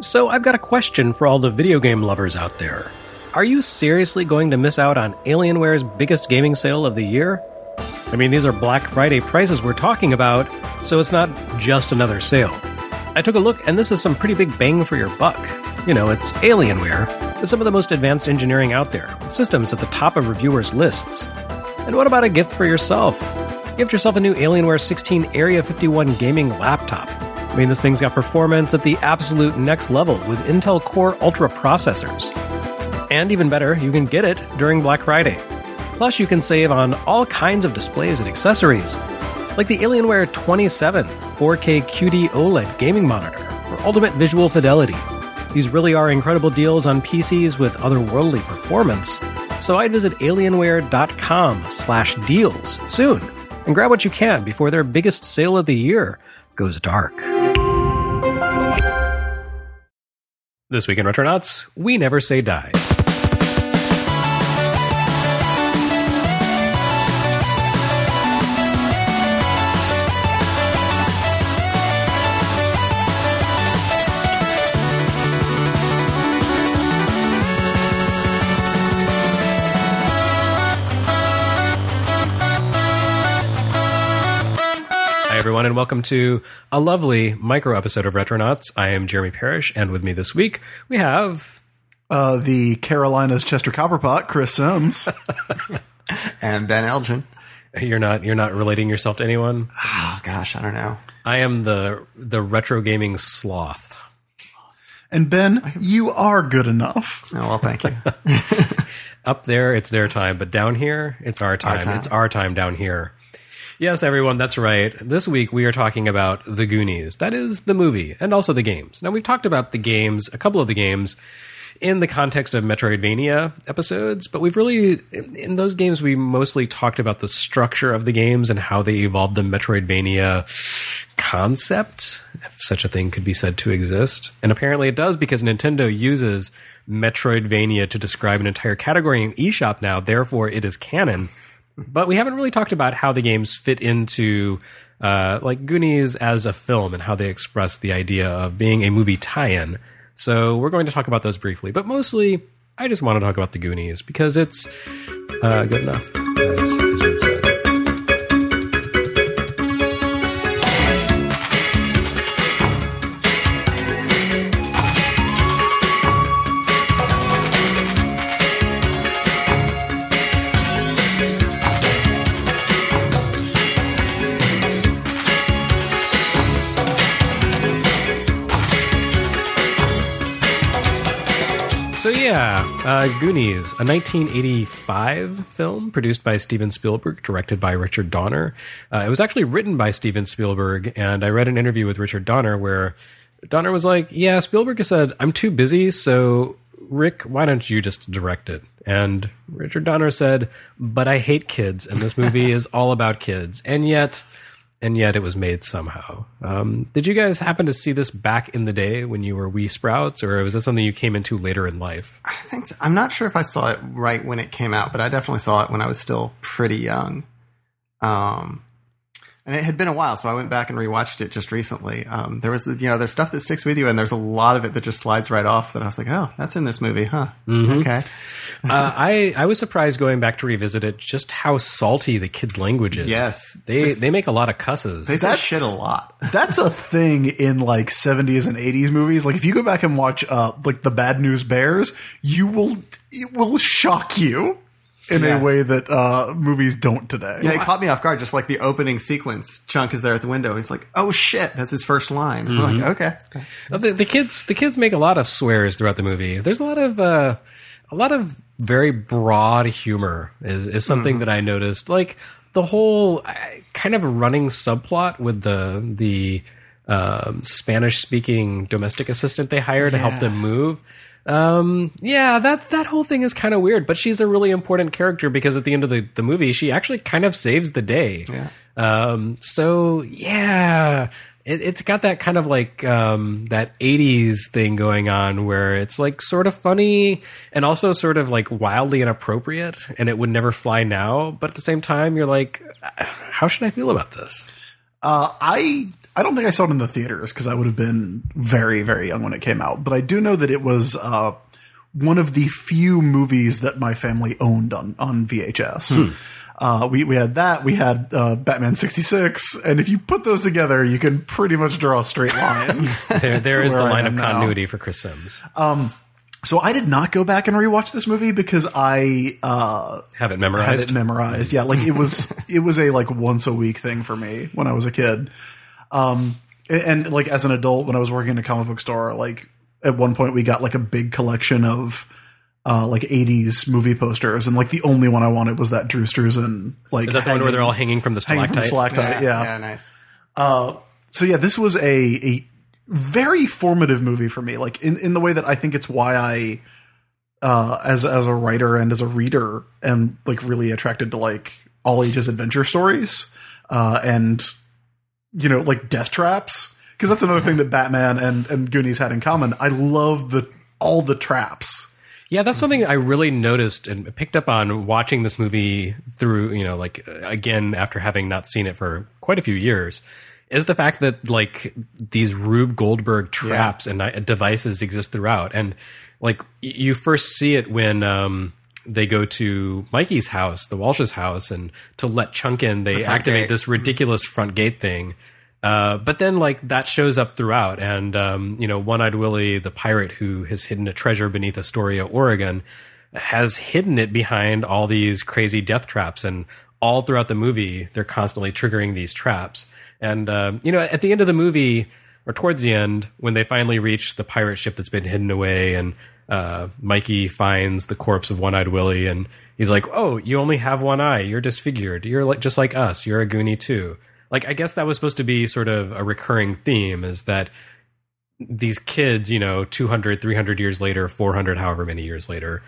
So I've got a question for all the video game lovers out there. Are you seriously going to miss out on Alienware's biggest gaming sale of the year? I mean, these are Black Friday prices we're talking about, so it's not just another sale. I took a look, and this is some pretty big bang for your buck. You know, it's Alienware, with some of the most advanced engineering out there, with systems at the top of reviewers' lists. And what about a gift for yourself? Gift yourself a new Alienware 16 Area 51 gaming laptop. I mean, this thing's got performance at the absolute next level with Intel Core Ultra processors. And even better, you can get it during Black Friday. Plus, you can save on all kinds of displays and accessories, like the Alienware 27 4K QD OLED gaming monitor for ultimate visual fidelity. These really are incredible deals on PCs with otherworldly performance. So I'd visit alienware.com/deals soon and grab what you can before their biggest sale of the year goes dark. This week in Retronauts, we never say die. Everyone, and welcome to a lovely micro episode of Retronauts. I am Jeremy Parrish, and with me this week we have the Carolinas Chester Copperpot, Chris Sims, and Ben Elgin. You're not relating yourself to anyone? Oh gosh, I don't know. I am the retro gaming sloth. And Ben, you are good enough. Oh well, thank you. Up there, it's their time, but down here, it's our time. It's our time down here. Yes, everyone, that's right. This week we are talking about The Goonies. That is the movie, and also the games. Now, we've talked about the games, a couple of the games, in the context of Metroidvania episodes, but we've really, in those games, we mostly talked about the structure of the games and how they evolved the Metroidvania concept, if such a thing could be said to exist. And apparently it does, because Nintendo uses Metroidvania to describe an entire category in eShop now, therefore it is canon. But we haven't really talked about how the games fit into like Goonies as a film and how they express the idea of being a movie tie-in. So we're going to talk about those briefly. But mostly, I just want to talk about the Goonies because it's good enough, as has been said. So yeah, Goonies, a 1985 film produced by Steven Spielberg, directed by Richard Donner. It was actually written by Steven Spielberg, and I read an interview with Richard Donner where Donner was like, yeah, Spielberg said, I'm too busy, so Rick, why don't you just direct it? And Richard Donner said, but I hate kids, and this movie is all about kids. And yet it was made somehow. Did you guys happen to see this back in the day when you were wee sprouts, or was that something you came into later in life? I think so. I'm not sure if I saw it right when it came out, but I definitely saw it when I was still pretty young. And it had been a while, so I went back and rewatched it just recently. There was, there's stuff that sticks with you, and there's a lot of it that just slides right off that I was like, oh, that's in this movie, huh? Mm-hmm. Okay. I was surprised going back to revisit it just how salty the kids' language is. Yes. They make a lot of cusses. They say shit a lot. That's a thing in like 70s and 80s movies. Like if you go back and watch like the Bad News Bears, it will shock you. In a way that movies don't today. Yeah, it caught me off guard. Just like the opening sequence, Chunk is there at the window. He's like, "Oh shit!" That's his first line. Mm-hmm. I'm like, "Okay." The kids make a lot of swears throughout the movie. There's a lot of very broad humor is something that I noticed. Like the whole kind of running subplot with the Spanish speaking domestic assistant they hire to help them move. That whole thing is kind of weird, but she's a really important character because at the end of the movie, she actually kind of saves the day. Yeah. It's got that kind of like, that 80s thing going on where it's like sort of funny and also sort of like wildly inappropriate and it would never fly now. But at the same time, you're like, how should I feel about this? I I don't think I saw it in the theaters because I would have been very, very young when it came out. But I do know that it was one of the few movies that my family owned on VHS. We had that. We had Batman 66. And if you put those together, you can pretty much draw a straight line. there is the line of continuity for Chris Sims. So I did not go back and rewatch this movie because I have it memorized. Yeah, like it was a like once a week thing for me when I was a kid. And like as an adult, when I was working in a comic book store, like at one point we got like a big collection of like 80s movie posters, and like the only one I wanted was that Drew Struzan. Like, is that the one where they're all hanging from the stalactite? Yeah, nice. So yeah, this was a very formative movie for me, like in the way that I think it's why I, as a writer and as a reader, am like really attracted to like all ages adventure stories, and you know, like death traps, because that's another thing that Batman and Goonies had in common. I love all the traps. Yeah, that's something I really noticed and picked up on watching this movie through, you know, like again after having not seen it for quite a few years. Is the fact that like these Rube Goldberg traps and devices exist throughout, and like you first see it when they go to Mikey's house, the Walsh's house, and to let Chunk in, they activate this ridiculous front gate thing. But then like that shows up throughout, and you know, One-Eyed Willie, the pirate who has hidden a treasure beneath Astoria, Oregon, has hidden it behind all these crazy death traps, and all throughout the movie they're constantly triggering these traps. And, you know, at the end of the movie, or towards the end, when they finally reach the pirate ship that's been hidden away, and Mikey finds the corpse of One-Eyed Willie, and he's like, oh, you only have one eye. You're disfigured. You're like just like us. You're a Goonie too. Like, I guess that was supposed to be sort of a recurring theme, is that these kids, you know, 200, 300 years later, 400, however many years later,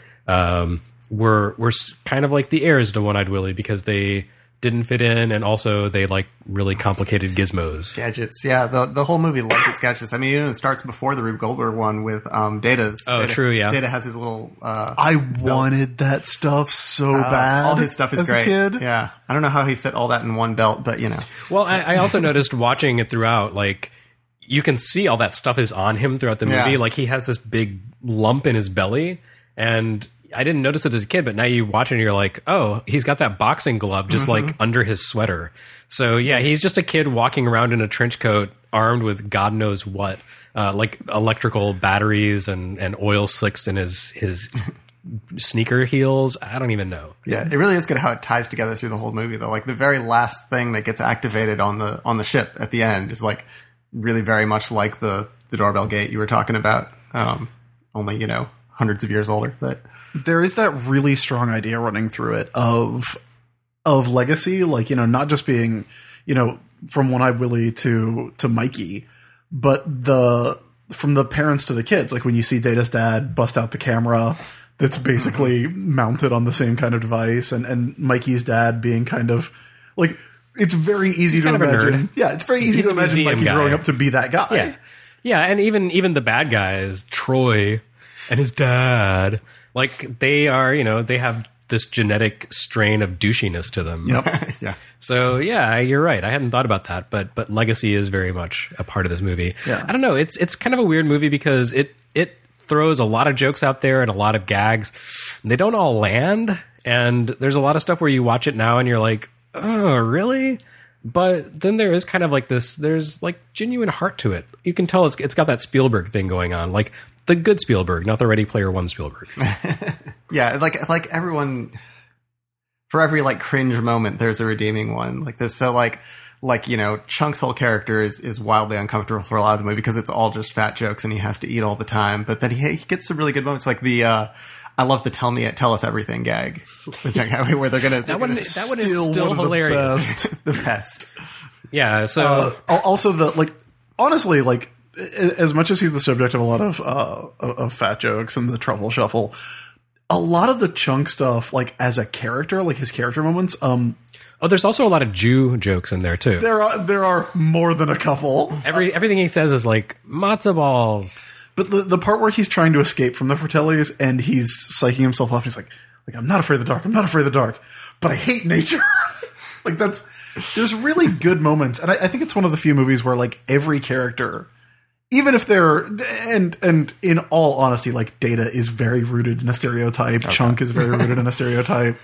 were kind of like the heirs to One-Eyed Willie because they didn't fit in, and also they like really complicated gizmos. Gadgets, yeah. The whole movie loves its gadgets. I mean, it starts before the Rube Goldberg one with Data's. Oh, Data, true, yeah. Data has his little... I wanted that stuff so bad. All his stuff is as great. A kid. Yeah. I don't know how he fit all that in one belt, but you know. Well, I also noticed watching it throughout, like, you can see all that stuff is on him throughout the movie. Yeah. Like, he has this big lump in his belly, and I didn't notice it as a kid, but now you watch it and you're like, oh, he's got that boxing glove just like under his sweater. So yeah, he's just a kid walking around in a trench coat armed with God knows what, like electrical batteries and oil slicks in his sneaker heels. I don't even know. Yeah, it really is good how it ties together through the whole movie though. Like the very last thing that gets activated on the ship at the end is like really very much like the doorbell gate you were talking about. Only, you know, hundreds of years older, but there is that really strong idea running through it of legacy, like, you know, not just being, you know, from One-Eyed Willie to Mikey, but from the parents to the kids. Like when you see Data's dad bust out the camera that's basically mounted on the same kind of device, and Mikey's dad being kind of like, it's very easy to imagine. Yeah, it's very easy to imagine Mikey growing up to be that guy. Yeah, yeah, and even the bad guys, Troy and his dad, like they are, you know, they have this genetic strain of douchiness to them. Yep. yeah. So yeah, you're right. I hadn't thought about that, but legacy is very much a part of this movie. Yeah. I don't know. It's kind of a weird movie because it throws a lot of jokes out there and a lot of gags. They don't all land, and there's a lot of stuff where you watch it now and you're like, oh, really? But then there is kind of like this. There's like genuine heart to it. You can tell it's got that Spielberg thing going on, like the good Spielberg, not the Ready Player One Spielberg. Yeah, like everyone, for every like cringe moment, there's a redeeming one. Like there's so like you know, Chunk's whole character is wildly uncomfortable for a lot of the movie because it's all just fat jokes and he has to eat all the time. But then he gets some really good moments, like the I love the tell us everything gag with Chunk, where they're gonna that one is still hilarious. The best. Yeah. So also the like honestly like, as much as he's the subject of a lot of fat jokes and the truffle shuffle, a lot of the Chunk stuff, like as a character, like his character moments. There's also a lot of Jew jokes in there too. There are more than a couple. Everything he says is like matzo balls. But the part where he's trying to escape from the Fratellis and he's psyching himself up, he's like I'm not afraid of the dark. I'm not afraid of the dark, but I hate nature. Like that's there's really good moments, and I think it's one of the few movies where like every character, even if they're and in all honesty, like Data is very rooted in a stereotype, Chunk is very rooted in a stereotype.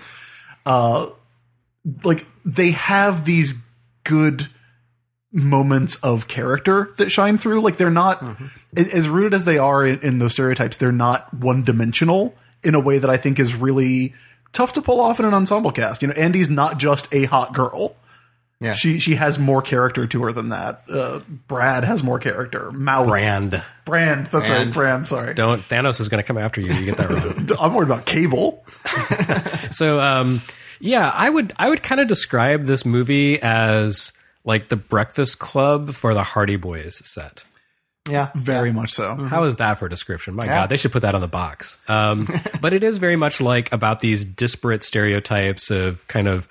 Like they have these good moments of character that shine through. Like they're not as rooted as they are in those stereotypes. They're not one dimensional in a way that I think is really tough to pull off in an ensemble cast. You know, Andy's not just a hot girl. Yeah. She has more character to her than that. Brad has more character. Brand. That's right. Brand. Sorry. Don't. Thanos is going to come after you. You get that wrong. I'm worried about Cable. So, yeah, I would kind of describe this movie as like the Breakfast Club for the Hardy Boys set. Yeah, very much so. How is that for a description? My God, they should put that on the box. But it is very much like about these disparate stereotypes of kind of,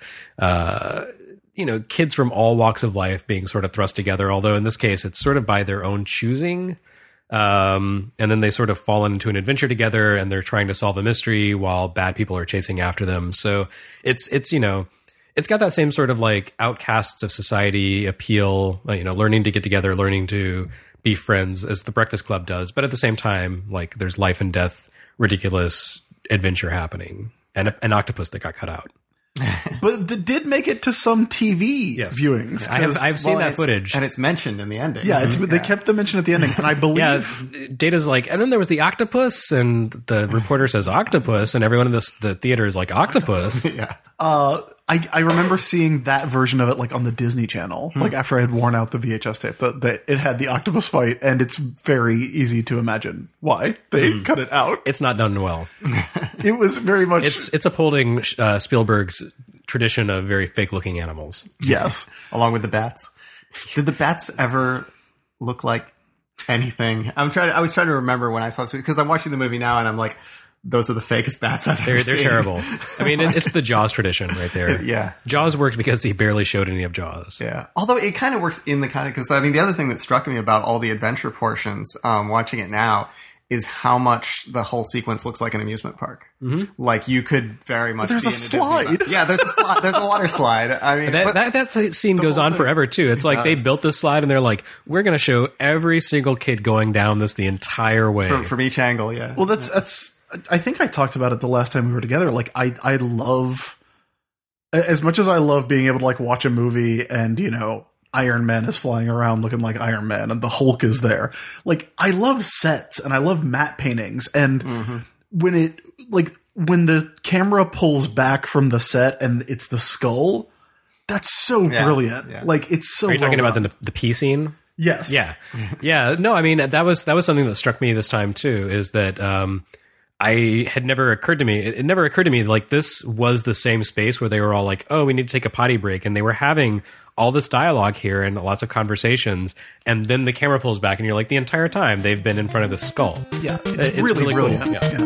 kids from all walks of life being sort of thrust together. Although in this case, it's sort of by their own choosing. And then they sort of fall into an adventure together and they're trying to solve a mystery while bad people are chasing after them. So it's got that same sort of like outcasts of society appeal, learning to get together, learning to be friends as the Breakfast Club does. But at the same time, like there's life and death, ridiculous adventure happening and an octopus that got cut out. But that did make it to some TV viewings. I've seen that footage. And it's mentioned in the ending. Yeah, they kept the mention at the ending. And I believe... Data's like, and then there was the octopus, and the reporter says octopus, and everyone in the theater is like, octopus. Yeah. I remember seeing that version of it like on the Disney Channel, like after I had worn out the VHS tape, that it had the octopus fight, and it's very easy to imagine why they cut it out. It's not done well. It was very much... It's upholding Spielberg's tradition of very fake-looking animals. Yes. Along with the bats. Did the bats ever look like anything? I was trying to remember when I saw this movie, because I'm watching the movie now and I'm like, those are the fakest bats I've ever seen. They're terrible. I mean, it's the Jaws tradition right there. Yeah. Jaws works because he barely showed any of Jaws. Yeah. Although it kind of works in the kind of, because I mean, the other thing that struck me about all the adventure portions, watching it now, is how much the whole sequence looks like an amusement park. Mm-hmm. Like you could very much. There's be a slide. Yeah, there's a slide. There's a water slide. I mean, that scene goes on forever too. It's like they built this slide and they're like, we're going to show every single kid going down this the entire way from each angle. Yeah. Well, that's. I think I talked about it the last time we were together. Like I love, as much as I love being able to like watch a movie and Iron Man is flying around looking like Iron Man and the Hulk is there. Like I love sets and I love matte paintings, and when the camera pulls back from the set and it's the skull, that's so brilliant. Yeah. Like it's so. Are you talking about the pea scene? Yes. Yeah. Yeah. No, I mean that was something that struck me this time too. Is that it never occurred to me like this was the same space where they were all like, oh, we need to take a potty break. And they were having all this dialogue here and lots of conversations. And then the camera pulls back and you're like, the entire time they've been in front of the skull. Yeah. It's really brilliant. Cool. Yeah.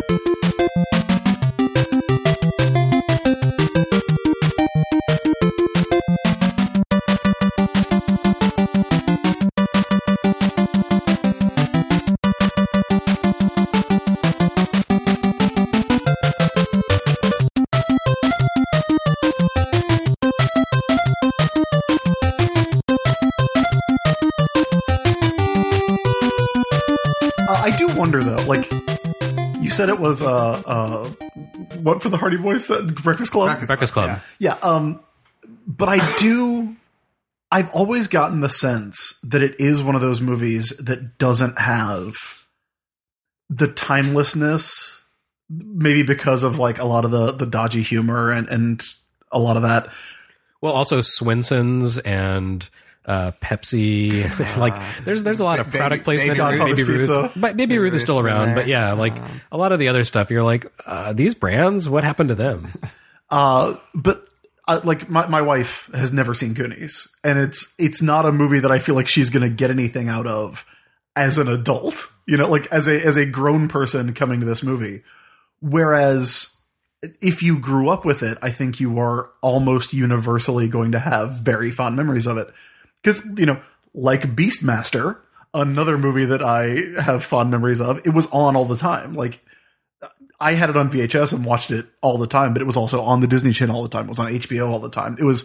I do wonder though, like you said it was what for the Hardy Boys said? Breakfast Club? Breakfast Club. Yeah. But I've always gotten the sense that it is one of those movies that doesn't have the timelessness, maybe because of like a lot of the dodgy humor and a lot of that. Well, also Swenson's and Pepsi, like there's a lot of product placement. Baby Ruth, but Baby Ruth is still around. But yeah, like a lot of the other stuff, you're like, these brands, what happened to them? But like my wife has never seen Goonies, and it's not a movie that I feel like she's going to get anything out of as an adult. Like as a grown person coming to this movie. Whereas if you grew up with it, I think you are almost universally going to have very fond memories of it. Because, like Beastmaster, another movie that I have fond memories of, it was on all the time. Like, I had it on VHS and watched it all the time, but it was also on the Disney Channel all the time. It was on HBO all the time. It was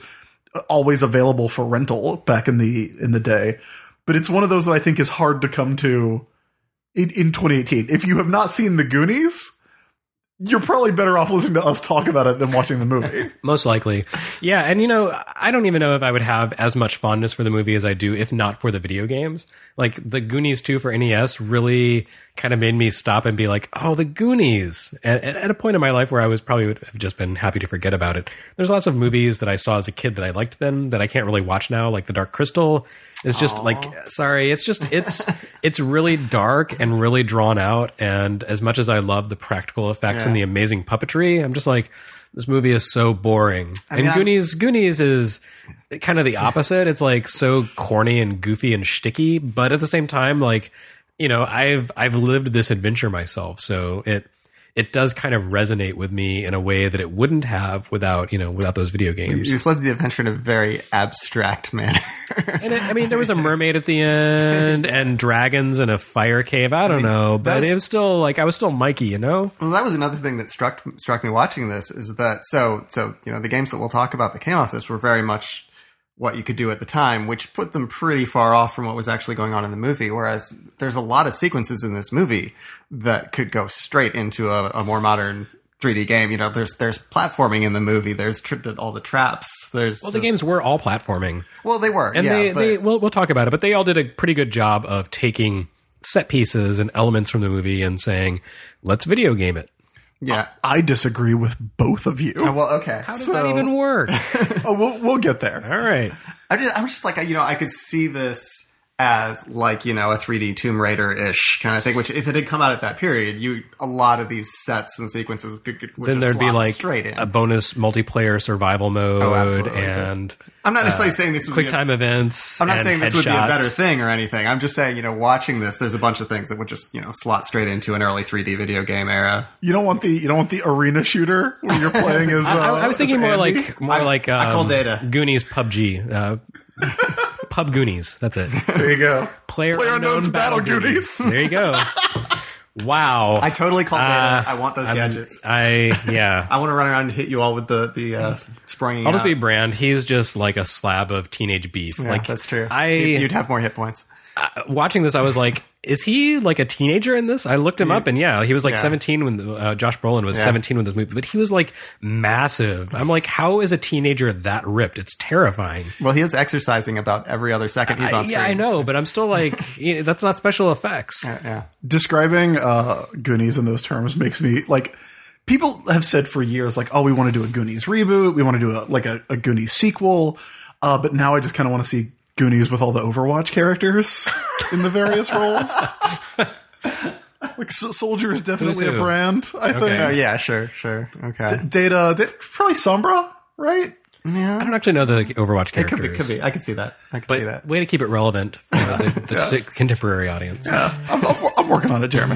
always available for rental back in the day. But it's one of those that I think is hard to come to in 2018. If you have not seen The Goonies, you're probably better off listening to us talk about it than watching the movie. Most likely. Yeah, and I don't even know if I would have as much fondness for the movie as I do if not for the video games. Like, the Goonies 2 for NES really kind of made me stop and be like, oh, the Goonies. And at a point in my life where I would have just been happy to forget about it. There's lots of movies that I saw as a kid that I liked then that I can't really watch now, like The Dark Crystal. It's just it's really dark and really drawn out. And as much as I love the practical effects and the amazing puppetry, I'm just like, this movie is so boring. Goonies is kind of the opposite. It's like so corny and goofy and shticky, but at the same time, like, I've lived this adventure myself. So it does kind of resonate with me in a way that it wouldn't have without those video games. You've lived the adventure in a very abstract manner. And there was a mermaid at the end and dragons in a fire cave. I don't know, but it was still like, I was still Mikey, Well, that was another thing that struck me watching this is that, so, the games that we'll talk about that came off this were very much what you could do at the time, which put them pretty far off from what was actually going on in the movie. Whereas there's a lot of sequences in this movie that could go straight into a more modern 3D game. There's platforming in the movie. There's all the traps. The games were all platforming. Well, they were, and we'll talk about it, but they all did a pretty good job of taking set pieces and elements from the movie and saying, let's video game it. Yeah, I disagree with both of you. Oh, well, okay. How does that even work? We'll get there. All right. I was just like, I could see this as like, a 3D Tomb Raider-ish kind of thing, which if it had come out at that period, a lot of these sets and sequences would then just there'd be like straight in. A bonus multiplayer survival mode. Oh, absolutely. And I'm not necessarily saying this would quick time events. I'm not saying this would be a better headshots. thing or anything. I'm just saying, watching this, there's a bunch of things that would just, slot straight into an early 3D video game era. You don't want the arena shooter where you're playing as I was thinking more Andy? like I call Data. Goonies PUBG. Pub Goonies. That's it. There you go. Player Unknown's Battle Goonies. There you go. Wow. I totally call Data. I want those gadgets. I want to run around and hit you all with the springing. I'll just be Brand. He's just like a slab of teenage beef. Yeah, like that's true. You'd have more hit points. Watching this, I was like, is he like a teenager in this? I looked him up, and he was like 17 when Josh Brolin was 17 when this movie, but he was like massive. I'm like, how is a teenager that ripped? It's terrifying. Well, he is exercising about every other second he's on screen. Yeah, I know, but I'm still like, that's not special effects. Yeah. Describing Goonies in those terms makes me like. People have said for years, like, oh, we want to do a Goonies reboot, we want to do a Goonies sequel, but now I just kind of want to see Goonies with all the Overwatch characters in the various roles. Like Soldier is definitely a brand, I think. Oh, yeah, sure. Okay. Data, probably Sombra, right? Yeah. I don't actually know the Overwatch characters. It could be. I could see that. Way to keep it relevant for the contemporary audience. Yeah, I'm working on it, Jeremy.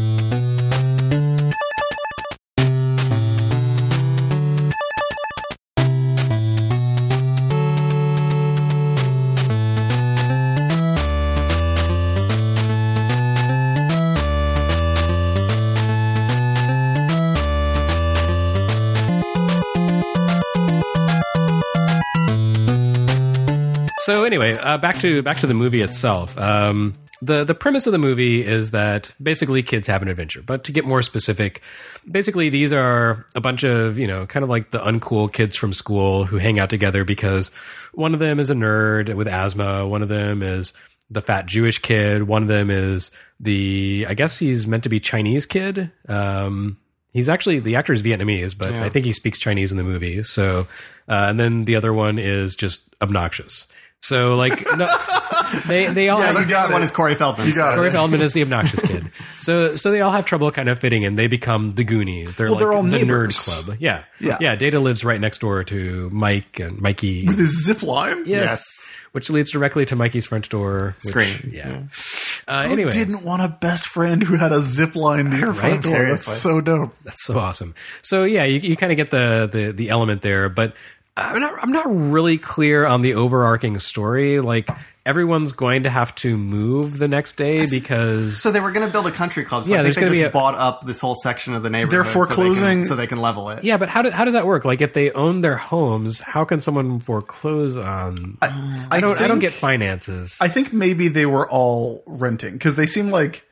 So anyway, back to the movie itself. The premise of the movie is that basically kids have an adventure. But to get more specific, basically these are a bunch of, kind of like the uncool kids from school who hang out together because one of them is a nerd with asthma. One of them is the fat Jewish kid. One of them is I guess he's meant to be Chinese kid. He's actually, the actor is Vietnamese, but I think he speaks Chinese in the movie. So, and then the other one is just obnoxious. So, like, no, they all. Yeah, the other one is Corey Feldman. Corey Feldman is the obnoxious kid. So they all have trouble kind of fitting in. They become the Goonies. They're they're all the neighbors. nerd club. Yeah. Data lives right next door to Mike and Mikey with his zip line. Yes. Which leads directly to Mikey's front door. Screen. Anyway. Who didn't want a best friend who had a zip line to your front door? That's so dope. That's so awesome. So yeah, you kind of get the element there, but I'm not really clear on the overarching story. Like, everyone's going to have to move the next day because... So they were going to build a country club. So Yeah, I think there's they gonna just bought up this whole section of the neighborhood. They're foreclosing- so they can level it. Yeah, but how does that work? Like, if they own their homes, how can someone foreclose on... I don't get finances. I think maybe they were all renting because they seem like.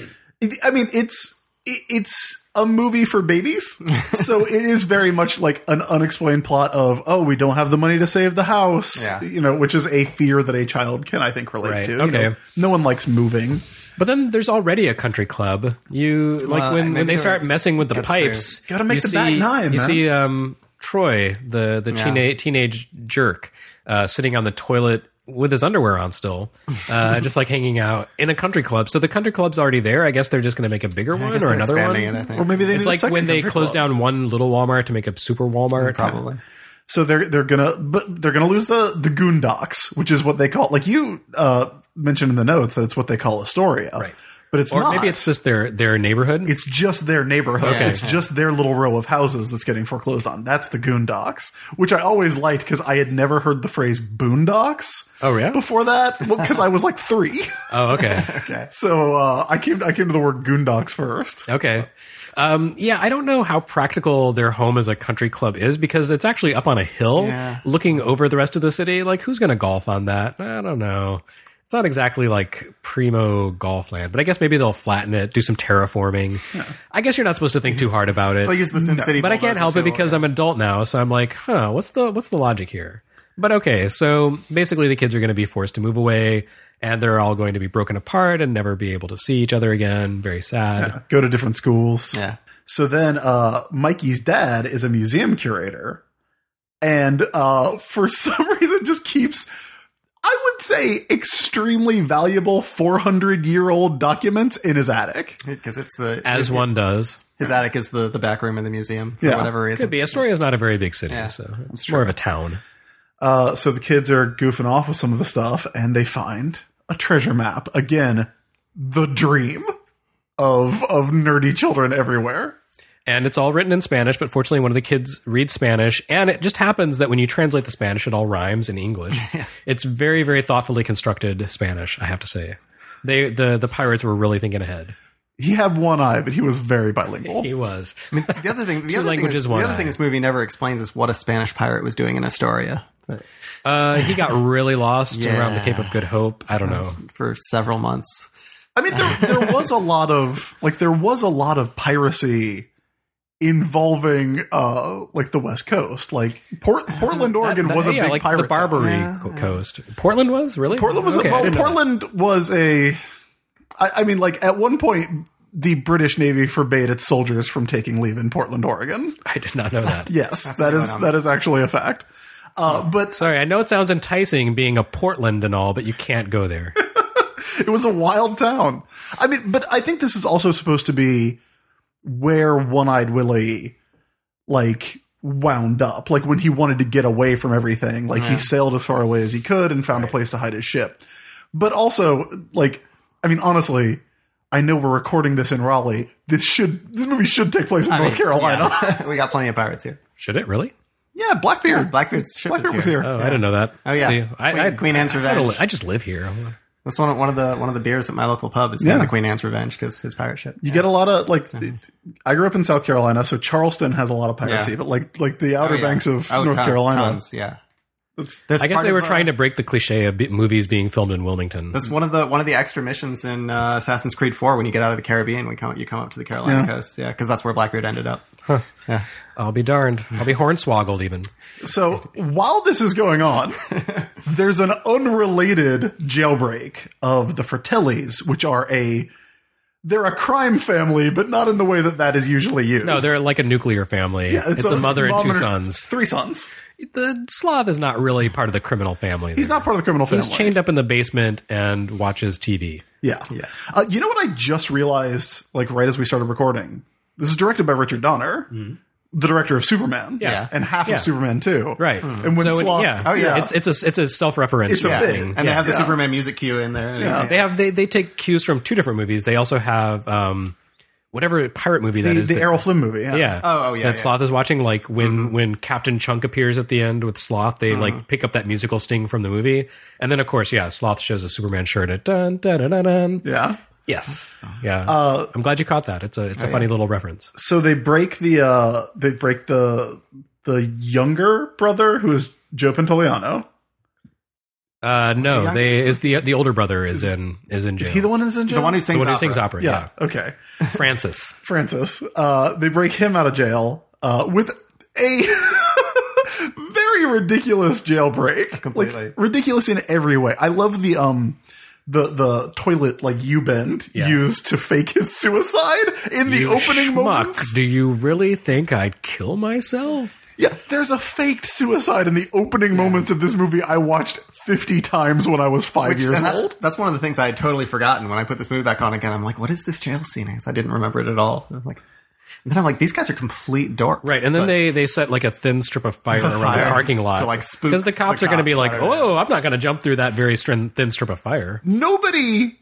I mean, it's a movie for babies, so it is very much like an unexplained plot of we don't have the money to save the house, which is a fear that a child can I think relate to. Okay. No one likes moving. But then there's already a country club. When they start messing with the pipes, gotta make you the back nine. You man. see Troy, the teenage jerk, sitting on the toilet with his underwear on still, just like hanging out in a country club. So the country club's already there. I guess they're just going to make a bigger one or another one. It, I think. Or maybe they It's need a like second when they country close club. down one little Walmart to make a super Walmart. Probably. So they're gonna lose the Goondocks, which is what they call, like you mentioned in the notes, that it's what they call Astoria, Right. But it's Or not. maybe it's just their neighborhood. It's just their neighborhood. Okay. It's just their little row of houses that's getting foreclosed on. That's the Goondocks, which I always liked because I had never heard the phrase boondocks. Oh, yeah? Before that, because I was like 3. Oh, okay. Okay. So I came to the word Goondocks first. Okay. Yeah, I don't know how practical their home as a country club is because it's actually up on a hill looking over the rest of the city. Like, who's going to golf on that? I don't know. It's not exactly like primo golf land, but I guess maybe they'll flatten it, do some terraforming. Yeah. I guess you're not supposed to think too hard about it. They'll use the SimCity But I can't help it bulldozer because too. I'm an adult now, so I'm like, what's the logic here? But okay, so basically the kids are going to be forced to move away, and they're all going to be broken apart and never be able to see each other again. Very sad. Yeah, go to different schools. Yeah. So then Mikey's dad is a museum curator, and for some reason just keeps, I would say, extremely valuable 400-year-old documents in his attic. Because it's One does. his attic is the back room in the museum for whatever reason. Could be. Astoria is not a very big city, so it's more of a town. So the kids are goofing off with some of the stuff, and they find a treasure map. Again, the dream of nerdy children everywhere. And it's all written in Spanish, but fortunately one of the kids reads Spanish, and it just happens that when you translate the Spanish, it all rhymes in English. It's very, very thoughtfully constructed Spanish, I have to say. The pirates were really thinking ahead. He had one eye, but he was very bilingual. He was. The other thing, Two languages, one eye. this movie never explains is what a Spanish pirate was doing in Astoria. But He got really lost around the Cape of Good Hope. I don't know. for several months. I mean, there was a lot of piracy involving like the West Coast, like Portland, Oregon was a big like pirate the Barbary town. coast. Portland was really. Portland was okay. Portland was a. I mean, like at one point, the British Navy forbade its soldiers from taking leave in Portland, Oregon. I did not know that. Yes, that is actually a fact. But Sorry, I know it sounds enticing being a Portland and all, but you can't go there. it was a wild town. I mean, but I think this is also supposed to be where One-Eyed Willie, like, wound up. Like, when he wanted to get away from everything, like, he sailed as far away as he could and found a place to hide his ship. But also, like, I mean, honestly, I know we're recording this in Raleigh. This movie should take place in North Carolina. Yeah. We got plenty of pirates here. Should it really? Yeah, Blackbeard. Blackbeard's ship Blackbeard was is here. here. Oh, I didn't know that. Oh, yeah. See, Queen Anne's Revenge. I just live here. That's one of the beers at my local pub is the Queen Anne's Revenge because his pirate ship. You get a lot of, like, I grew up in South Carolina, so Charleston has a lot of piracy, but like the Outer Banks of North Carolina. Tons, yeah. I guess they were trying to break the cliche of movies being filmed in Wilmington. That's one of the extra missions in Assassin's Creed 4 when you get out of the Caribbean. You come up to the Carolina coast, because that's where Blackbeard ended up. Huh. Yeah. I'll be darned. I'll be hornswoggled even. So while this is going on, there's an unrelated jailbreak of the Fratellis, which are they're a crime family, but not in the way that is usually used. No, they're like a nuclear family. Yeah, it's a mother and 2 sons. 3 sons. The sloth is not really part of the criminal family. He's not part of the criminal family. He's chained up in the basement and watches TV. Yeah. You know what I just realized, like right as we started recording? This is directed by Richard Donner, the director of Superman, and half of Superman 2. Right. And when Sloth, it's a self-referential It's a bit. thing. And they have the Superman music cue in there. Yeah. They take cues from 2 different movies. They also have whatever pirate movie that is. The Errol Flynn movie. Yeah. Yeah. Oh, yeah, That yeah. Sloth is watching, like when Captain Chunk appears at the end with Sloth, they like pick up that musical sting from the movie, and then of course, Sloth shows a Superman shirt at dun dun dun dun dun. Yeah. Yes. Yeah. I'm glad you caught that. It's a funny little reference. So they break the younger brother, who is Joe Pantoliano. No, the older brother is in jail. Is he the one who's in jail? The one who sings opera. Yeah. Okay. Francis. They break him out of jail with a very ridiculous jailbreak. Completely. Like, ridiculous in every way. I love the toilet like U-bend used to fake his suicide in the opening moments. Do you really think I'd kill myself? Yeah, there's a faked suicide in the opening moments of this movie I watched 50 times when I was 5 years old. That's one of the things I had totally forgotten when I put this movie back on again. I'm like, what is this jail scene? Because I didn't remember it at all. And then I'm like, these guys are complete dorks. Right, and then they set like a thin strip of fire around the parking lot to, like, spook because the cops the are going to be cops. like, "Oh, I'm not going to jump through that very thin strip of fire." Nobody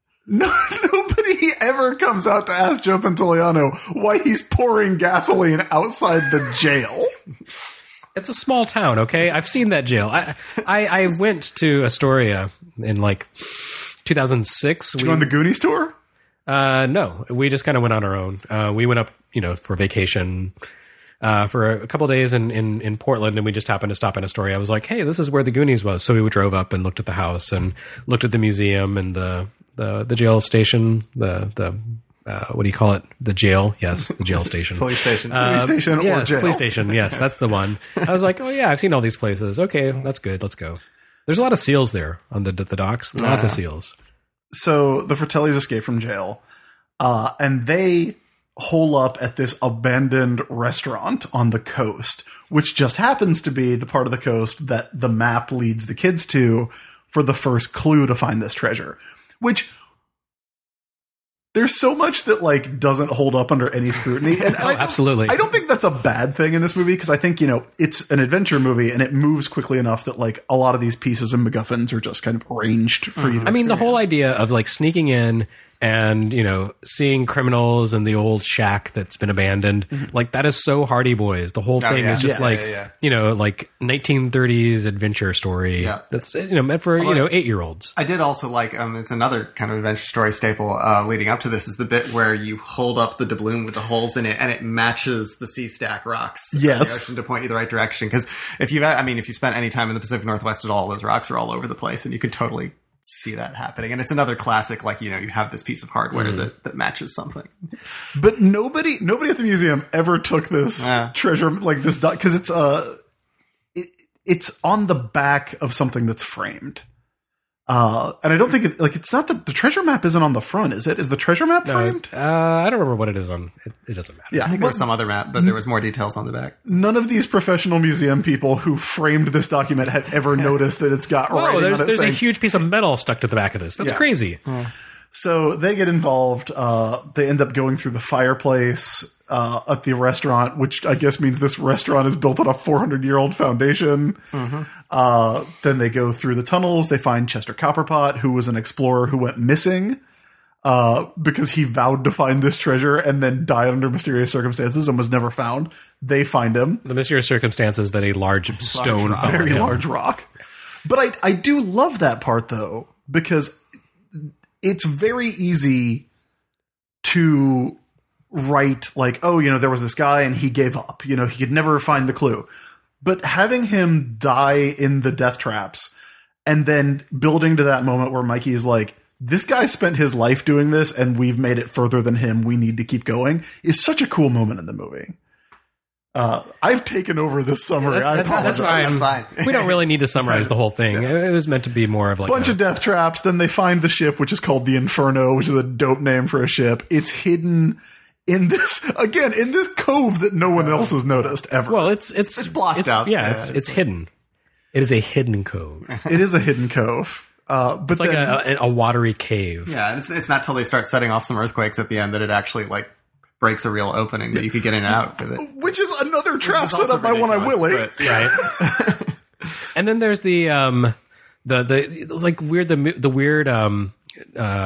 ever comes out to ask Joe Pantoliano why he's pouring gasoline outside the jail. It's a small town, okay? I've seen that jail. I went to Astoria in like 2006. Did you go on the Goonies tour? No, we just kind of went on our own. We went up, for vacation for a couple of days in Portland, and we just happened to stop in Astoria. I was like, hey, this is where the Goonies was. So we drove up and looked at the house and looked at the museum and the jail station, what do you call it? The jail. Yes, the jail station. Police station. Police station or yes, jail? police station. Yes, that's the one. I was like, oh yeah, I've seen all these places. Okay, that's good. Let's go. There's a lot of seals there on the docks. Lots of seals. So the Fratellis escape from jail, and they hole up at this abandoned restaurant on the coast, which just happens to be the part of the coast that the map leads the kids to for the first clue to find this treasure. Which there's so much that like doesn't hold up under any scrutiny. And absolutely. I don't think that's a bad thing in this movie because I think, it's an adventure movie and it moves quickly enough that like a lot of these pieces and MacGuffins are just kind of arranged for you to the whole idea of like sneaking in and, seeing criminals in the old shack that's been abandoned, like that is so Hardy Boys. The whole thing is just like 1930s adventure story. Yeah. That's, meant for, 8-year-olds. I did also like, it's another kind of adventure story staple leading up to this is the bit where you hold up the doubloon with the holes in it and it matches the sea stack rocks in the ocean to point you the right direction. Because if you spent any time in the Pacific Northwest at all, those rocks are all over the place and you could totally see that happening. And it's another classic, like, you have this piece of hardware that matches something. But nobody at the museum ever took this treasure, like this, because it's on the back of something that's framed. And I don't think it's not the treasure map isn't on the front, is it? Is the treasure map framed? I don't remember what it is on. It doesn't matter. Yeah, I think there was some other map, but there was more details on the back. None of these professional museum people who framed this document have ever noticed that it's got writing on it. There's saying, a huge piece of metal stuck to the back of this. That's crazy. So they get involved. They end up going through the fireplace at the restaurant, which I guess means this restaurant is built on a 400-year-old foundation. Then they go through the tunnels. They find Chester Copperpot, who was an explorer who went missing because he vowed to find this treasure and then died under mysterious circumstances and was never found. They find him. The mysterious circumstances that a large stone found Very him. large rock. But I do love that part, though, because it's very easy to write like, oh, there was this guy and he gave up. He could never find the clue. But having him die in the death traps and then building to that moment where Mikey's like, this guy spent his life doing this and we've made it further than him. We need to keep going is such a cool moment in the movie. I've taken over this summary. I apologize. That's fine. We don't really need to summarize the whole thing. It was meant to be more of like bunch of death traps. Then they find the ship, which is called the Inferno, which is a dope name for a ship. It's hidden in this cove that no one else has noticed ever. Well, it's blocked out. Yeah, it's hidden. It is a hidden cove. It is a hidden cove. But it's like a watery cave. Yeah, it's not till they start setting off some earthquakes at the end that it actually like breaks a real opeking that you could get in and out with it. Which is another trap set up by One Eye Willie. Right. And then there's the like weird the weird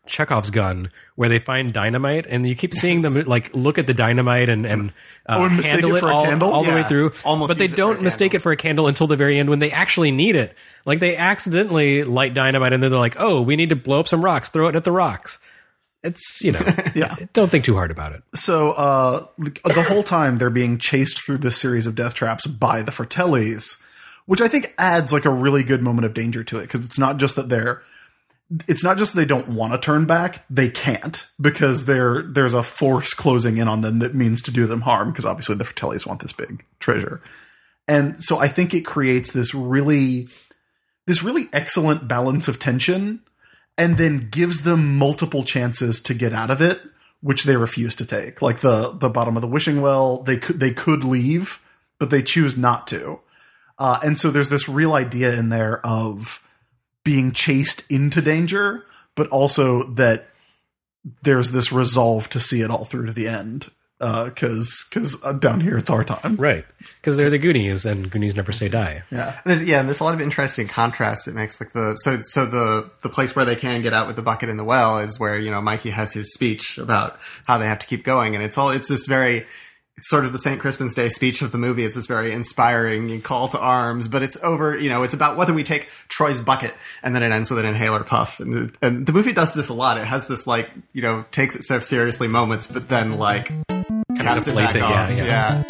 Chekhov's gun, where they find dynamite, and you keep seeing them like look at the dynamite and handle it all the way through. But they don't mistake it for a candle until the very end when they actually need it. Like they accidentally light dynamite, and then they're like, "Oh, we need to blow up some rocks. Throw it at the rocks." It's, don't think too hard about it. So the whole time they're being chased through this series of death traps by the Fratellis, which I think adds like a really good moment of danger to it, because it's not just that they don't want to turn back, they can't, because there's a force closing in on them that means to do them harm, because obviously the Fratellis want this big treasure. And so I think it creates this really excellent balance of tension, and then gives them multiple chances to get out of it, which they refuse to take. Like the bottom of the wishing well, they could leave, but they choose not to. And so there's this real idea in there of being chased into danger, but also that there's this resolve to see it all through to the end. Because down here it's our time, right? Because they're the Goonies, and Goonies never say die. Yeah, and there's a lot of interesting contrast it makes. Like the place where they can get out with the bucket in the well is where Mikey has his speech about how they have to keep going, and it's sort of the St. Crispin's Day speech of the movie. It's this very inspiring call to arms, but it's over, it's about whether we take Troy's bucket, and then it ends with an inhaler puff. And the movie does this a lot. It has this takes itself seriously moments, but then caps it back off. Yeah.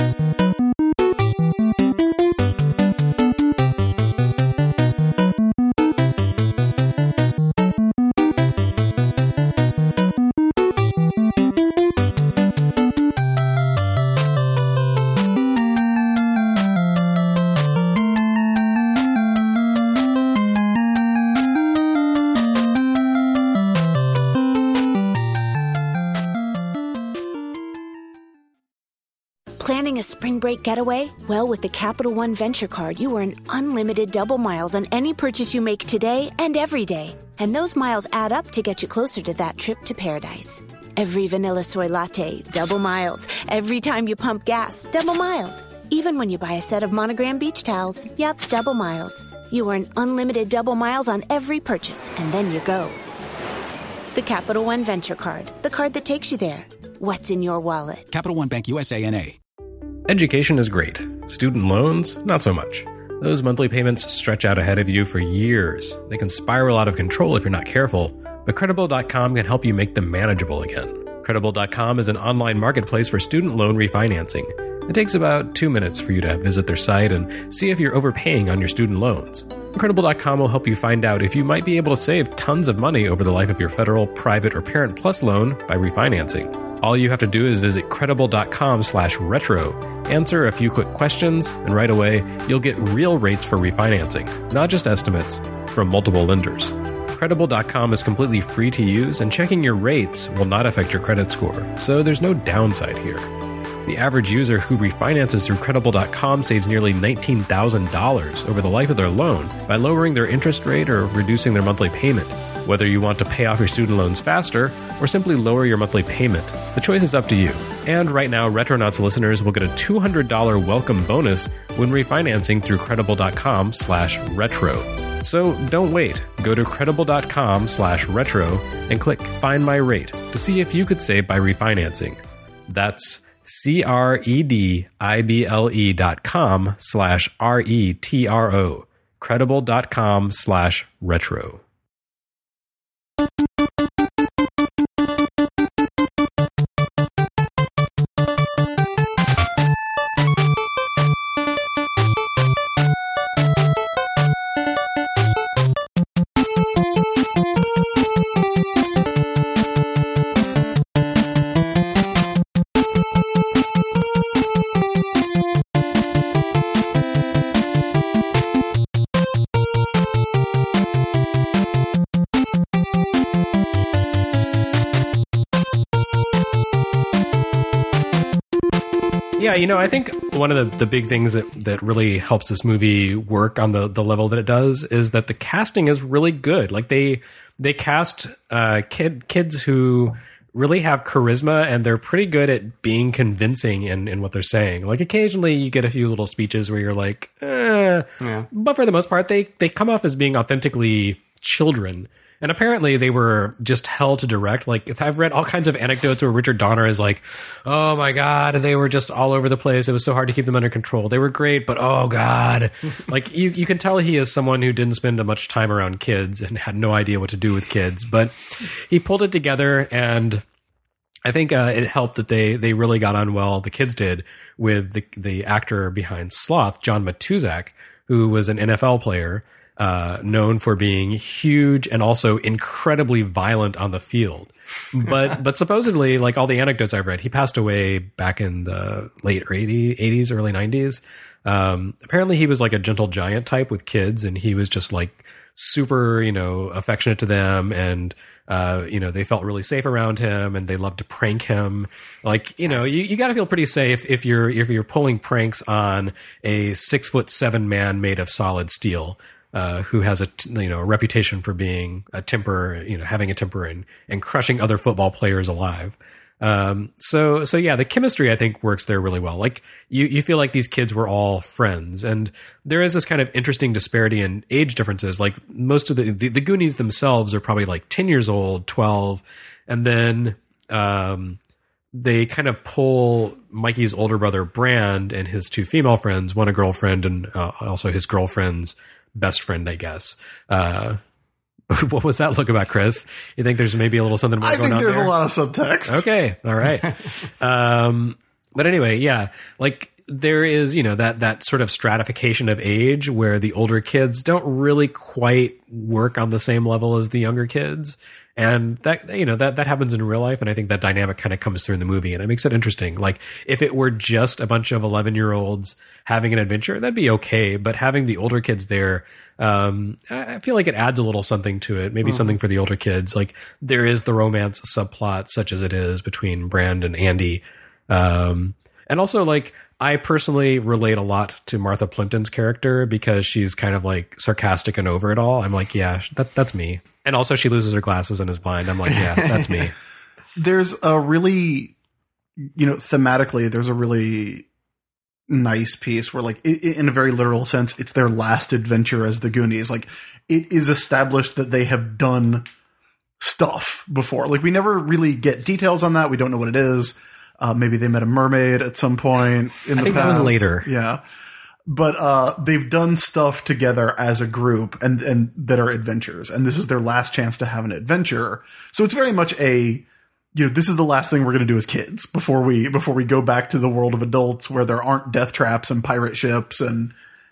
Planning a spring break getaway? Well, with the Capital One Venture Card, you earn unlimited double miles on any purchase you make today and every day. And those miles add up to get you closer to that trip to paradise. Every vanilla soy latte, double miles. Every time you pump gas, double miles. Even when you buy a set of Monogram beach towels, yep, double miles. You earn unlimited double miles on every purchase, and then you go. The Capital One Venture Card, the card that takes you there. What's in your wallet? Capital One Bank USA N.A. Education is great. Student loans, not so much. Those monthly payments stretch out ahead of you for years. They can spiral out of control if you're not careful, but Credible.com can help you make them manageable again. Credible.com is an online marketplace for student loan refinancing. It takes about 2 minutes for you to visit their site and see if you're overpaying on your student loans. Credible.com will help you find out if you might be able to save tons of money over the life of your federal, private, or Parent Plus loan by refinancing. All you have to do is visit Credible.com/retro, answer a few quick questions, and right away, you'll get real rates for refinancing, not just estimates, from multiple lenders. Credible.com is completely free to use, and checking your rates will not affect your credit score, so there's no downside here. The average user who refinances through Credible.com saves nearly $19,000 over the life of their loan by lowering their interest rate or reducing their monthly payment. Whether you want to pay off your student loans faster or simply lower your monthly payment, the choice is up to you. And right now, Retronauts listeners will get a $200 welcome bonus when refinancing through Credible.com/retro. So don't wait. Go to Credible.com/retro and click Find My Rate to see if you could save by refinancing. That's Credible.com/retro. Credible.com/retro. Yeah, I think one of the big things that really helps this movie work on the level that it does is that the casting is really good. Like they cast kids who really have charisma, and they're pretty good at being convincing in what they're saying. Like occasionally you get a few little speeches where you're like, yeah. But for the most part, they come off as being authentically children. And apparently they were just hell to direct. Like, I've read all kinds of anecdotes where Richard Donner is like, oh my God, they were just all over the place. It was so hard to keep them under control. They were great, but oh God. Like, you can tell he is someone who didn't spend much time around kids and had no idea what to do with kids. But he pulled it together, and I think it helped that they really got on well, the kids did, with the actor behind Sloth, John Matuszak, who was an NFL player, known for being huge and also incredibly violent on the field. But supposedly, like all the anecdotes I've read, he passed away back in the late 80s, early 90s. Apparently he was like a gentle giant type with kids, and he was just like super, affectionate to them, and they felt really safe around him, and they loved to prank him. Like, you got to feel pretty safe if you're pulling pranks on a 6'7" man made of solid steel. Who has a reputation for being having a temper and crushing other football players alive. So yeah, the chemistry I think works there really well. Like you feel like these kids were all friends, and there is this kind of interesting disparity in age differences. Like most of the Goonies themselves are probably like 10 years old, 12. And then, they kind of pull Mikey's older brother, Brand, and his two female friends, one a girlfriend and also his girlfriend's best friend, I guess. What was that look about, Chris? You think there's maybe a little something more going on there? I think there's a lot of subtext. Okay. All right. But anyway, yeah, like there is, that sort of stratification of age where the older kids don't really quite work on the same level as the younger kids. And that, that happens in real life. And I think that dynamic kind of comes through in the movie, and it makes it interesting. Like if it were just a bunch of 11-year-olds having an adventure, that'd be okay. But having the older kids there, I feel like it adds a little something to it. Maybe something for the older kids. Like there is the romance subplot, such as it is between Brand and Andy. And also, like, I personally relate a lot to Martha Plimpton's character because she's kind of like sarcastic and over it all. I'm like, yeah, that's me. And also she loses her glasses and is blind. I'm like, yeah, that's me. There's a really, thematically, there's a really nice piece where, like, in a very literal sense, it's their last adventure as the Goonies. Like, it is established that they have done stuff before. Like, we never really get details on that. We don't know what it is. Maybe they met a mermaid at some point in the past. I think that was later. Yeah. But they've done stuff together as a group and that are adventures. And this is their last chance to have an adventure. So it's very much this is the last thing we're going to do as kids before we go back to the world of adults where there aren't death traps and pirate ships and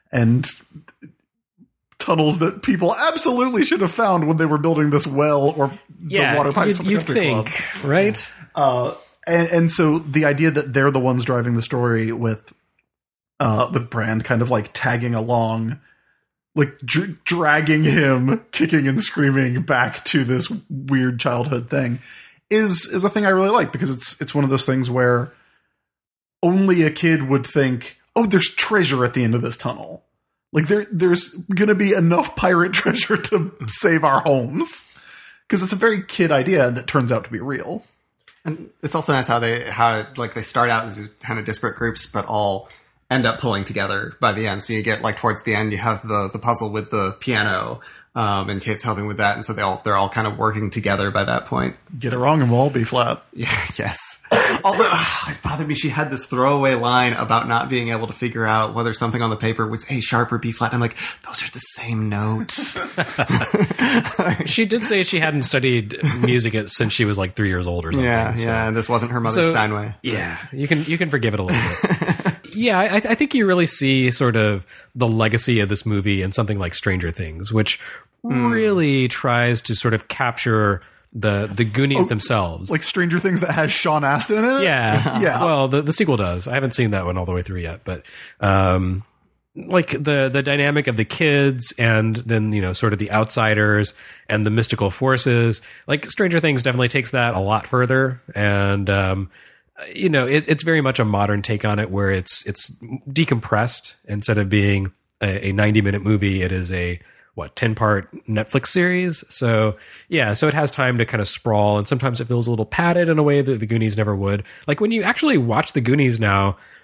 tunnels that people absolutely should have found when they were building this well or the water pipes for the country club. Right? And so the idea that they're the ones driving the story with Brand kind of like tagging along, like dragging him kicking and screaming back to this weird childhood thing is a thing I really like, because it's one of those things where only a kid would think, oh, there's treasure at the end of this tunnel. Like there's going to be enough pirate treasure to save our homes, because it's a very kid idea that turns out to be real. And it's also nice how they start out as kind of disparate groups, but all end up pulling together by the end. So you get like towards the end, you have the puzzle with the piano, and Kate's helping with that, and so they're all kind of working together by that point. Get it wrong and we'll all be flat. Yeah, yes. Although it bothered me, she had this throwaway line about not being able to figure out whether something on the paper was A sharp or B flat. I'm like, those are the same notes. She did say she hadn't studied music since she was like 3 years old or something. Yeah, and this wasn't her mother's Steinway. Yeah, you can forgive it a little bit. Yeah, I think you really see sort of the legacy of this movie in something like Stranger Things, which really tries to sort of capture the Goonies themselves. Like Stranger Things that has Sean Astin in it? Yeah. Yeah. Well, the sequel does. I haven't seen that one all the way through yet, but like the dynamic of the kids and then, sort of the outsiders and the mystical forces. Like Stranger Things definitely takes that a lot further, and it's very much a modern take on it, where it's decompressed. Instead of being a 90-minute movie, it is a 10-part Netflix series. So yeah, so it has time to kind of sprawl, and sometimes it feels a little padded in a way that the Goonies never would. Like when you actually watch the Goonies now,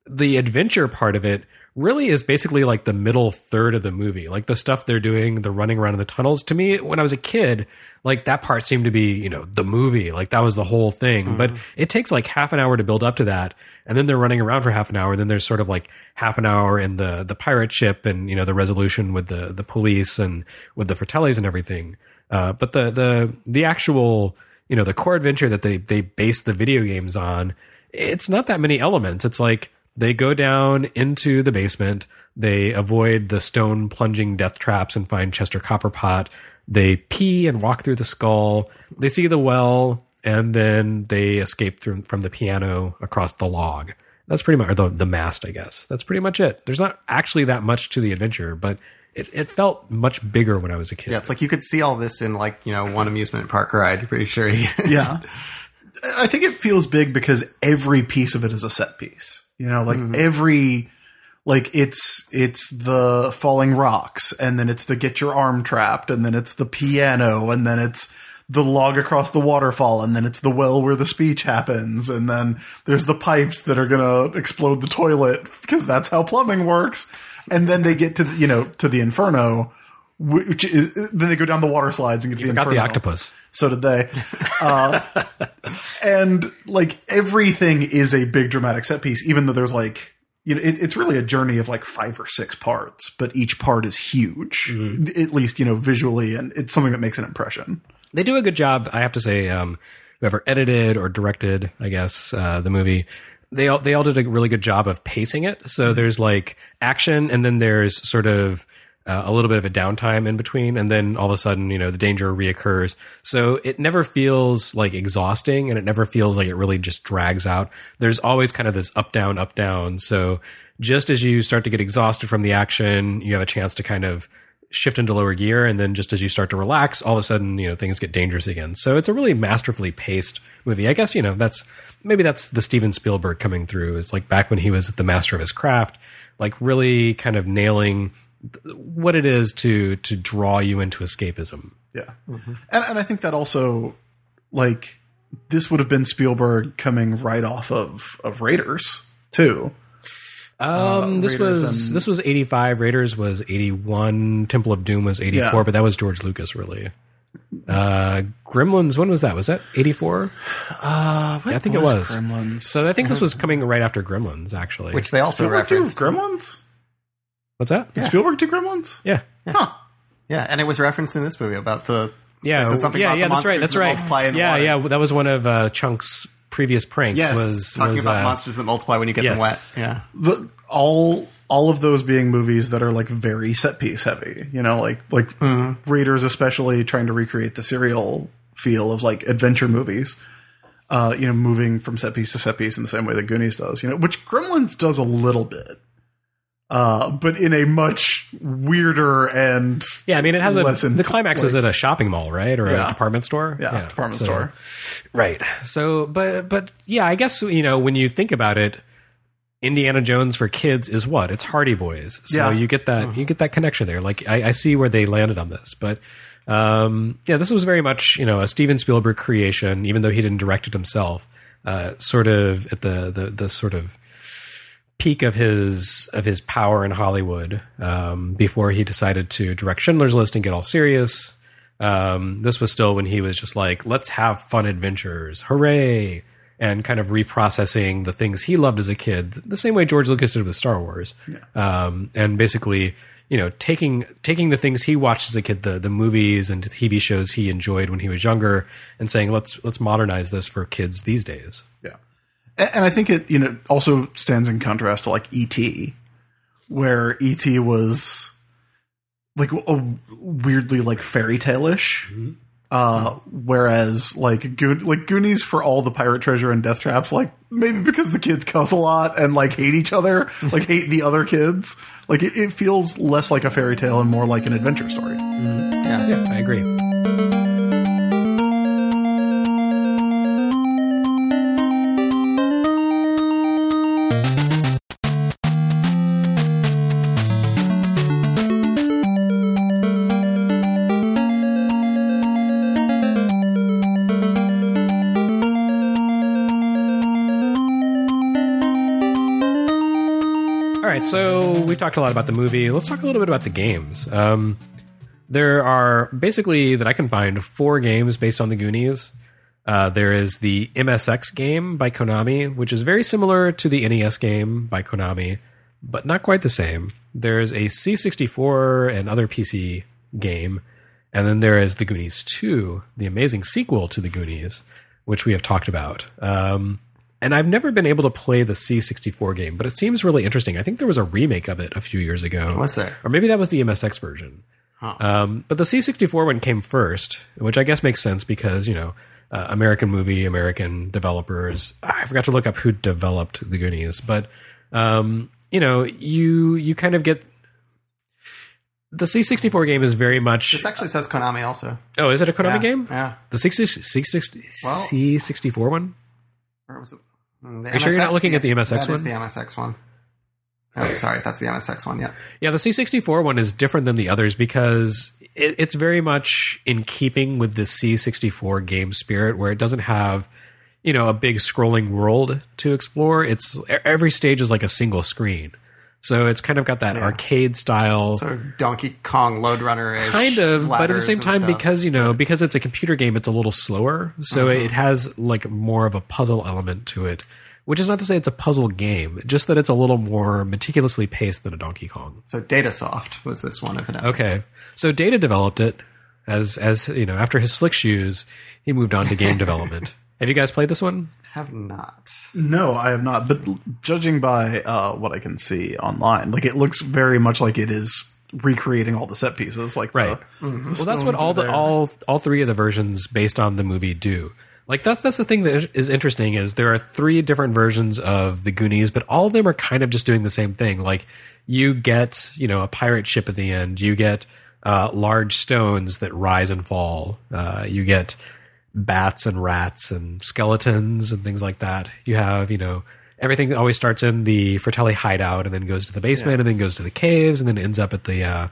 the adventure part of it really is basically like the middle third of the movie. Like the stuff they're doing, the running around in the tunnels. To me, when I was a kid, like that part seemed to be, the movie. Like that was the whole thing. But it takes like half an hour to build up to that. And then they're running around for half an hour. And then there's sort of like half an hour in the pirate ship and, the resolution with the police and with the Fratellis and everything. But the actual, the core adventure that they base the video games on, it's not that many elements. It's like, they go down into the basement. They avoid the stone plunging death traps and find Chester Copperpot. They pee and walk through the skull. They see the well, and then they escape from the piano across the log. That's pretty much, or the mast, I guess. That's pretty much it. There's not actually that much to the adventure, but it felt much bigger when I was a kid. Yeah, it's like you could see all this in like, one amusement park ride. Pretty sure. Yeah. I think it feels big because every piece of it is a set piece. Every, like it's the falling rocks, and then it's the get your arm trapped, and then it's the piano, and then it's the log across the waterfall, and then it's the well where the speech happens, and then there's the pipes that are gonna explode the toilet because that's how plumbing works, and then they get to to the inferno, which is then they go down the water slides and get to the inferno. Got the octopus. So did they. And like everything is a big dramatic set piece, even though there's like, it's really a journey of like 5 or 6 parts, but each part is huge, at least, visually. And it's something that makes an impression. They do a good job. I have to say, whoever edited or directed, I guess, the movie, they all did a really good job of pacing it. So there's like action, and then there's sort of, a little bit of a downtime in between, and then all of a sudden, the danger reoccurs. So it never feels like exhausting, and it never feels like it really just drags out. There's always kind of this up, down, up, down. So just as you start to get exhausted from the action, you have a chance to kind of shift into lower gear. And then just as you start to relax, all of a sudden, things get dangerous again. So it's a really masterfully paced movie. I guess, that's the Steven Spielberg coming through. It's like back when he was the master of his craft, like really kind of nailing what it is to draw you into escapism. Yeah. Mm-hmm. And I think that also, like, this would have been Spielberg coming right off of Raiders too. This was 85. Raiders was 81. Temple of Doom was 84, but that was George Lucas, really. Gremlins, when was that? Was that 84? I think it was Gremlins. So I think this was coming right after Gremlins, actually. Which they also referenced. Gremlins? What's that? Did Spielberg do Gremlins? Yeah. Huh. Yeah, and it was referenced in this movie about the... Yeah, about the monsters that's right. that multiply in water. Yeah, that was one of Chunk's previous pranks. Yes, talking about monsters that multiply when you get them wet. Yeah. All of those being movies that are like very set piece heavy, like Raiders, especially trying to recreate the serial feel of like adventure movies, moving from set piece to set piece in the same way that Goonies does, which Gremlins does a little bit. But in a much weirder and it has the climax is at a shopping mall, right, or a department store. Yeah, department store. Right. So, but yeah, I guess when you think about it, Indiana Jones for kids is what? It's Hardy Boys. So you get that connection there. Like I see where they landed on this, but this was very much a Steven Spielberg creation, even though he didn't direct it himself. Sort of at the sort of peak of his power in Hollywood, before he decided to direct Schindler's List and get all serious. This was still when he was just like, let's have fun adventures, hooray, and kind of reprocessing the things he loved as a kid, the same way George Lucas did with Star Wars. And basically, taking the things he watched as a kid, the movies and TV shows he enjoyed when he was younger, and saying, let's modernize this for kids these days. Yeah. And I think it, also stands in contrast to like E.T., where E.T. was like a weirdly like fairy tale-ish. Whereas like Goonies, for all the pirate treasure and death traps, like maybe because the kids cuss a lot and like hate each other, like hate the other kids, like it feels less like a fairy tale and more like an adventure story. Yeah, I agree. right, so we talked a lot about the movie. Let's talk a little bit about the games. There are basically, that I can find, 4 games based on the Goonies. There is the MSX game by Konami, which is very similar to the NES game by Konami, but not quite the same. There's a C64 and other PC game, and then there is the Goonies 2, the amazing sequel to the Goonies, which we have talked about. And I've never been able to play the C64 game, but it seems really interesting. I think there was a remake of it a few years ago. Was there? Or maybe that was the MSX version. Huh. But the C64 one came first, which I guess makes sense because, American movie, American developers. I forgot to look up who developed the Goonies, but, you kind of get... The C64 game is very much... This actually says Konami also. Oh, is it a Konami game? Yeah. The C64 one? Or was it? Are you sure you're not looking at the MSX one? That is the MSX one. Oh, sorry, that's the MSX one, yeah. Yeah, the C64 one is different than the others because it's very much in keeping with the C64 game spirit, where it doesn't have, a big scrolling world to explore. It's every stage is like a single screen. So it's kind of got that arcade style. Sort of Donkey Kong Lode Runner-ish. Kind of, but at the same time, because it's a computer game, it's a little slower. So it has like more of a puzzle element to it. Which is not to say it's a puzzle game, just that it's a little more meticulously paced than a Donkey Kong. So Datasoft was this one, evidently. Okay. So Data developed it as after his Slick Shoes, he moved on to game development. Have you guys played this one? Have not. No, I have not. But judging by what I can see online, like it looks very much like it is recreating all the set pieces. Like right. Well, that's what all 3 of the versions based on the movie do. Like that's the thing that is interesting is there are 3 different versions of the Goonies, but all of them are kind of just doing the same thing. Like you get, a pirate ship at the end. You get large stones that rise and fall. You get bats and rats and skeletons and things like that. You have, everything always starts in the Fratelli hideout and then goes to the basement and then goes to the caves and then ends up at the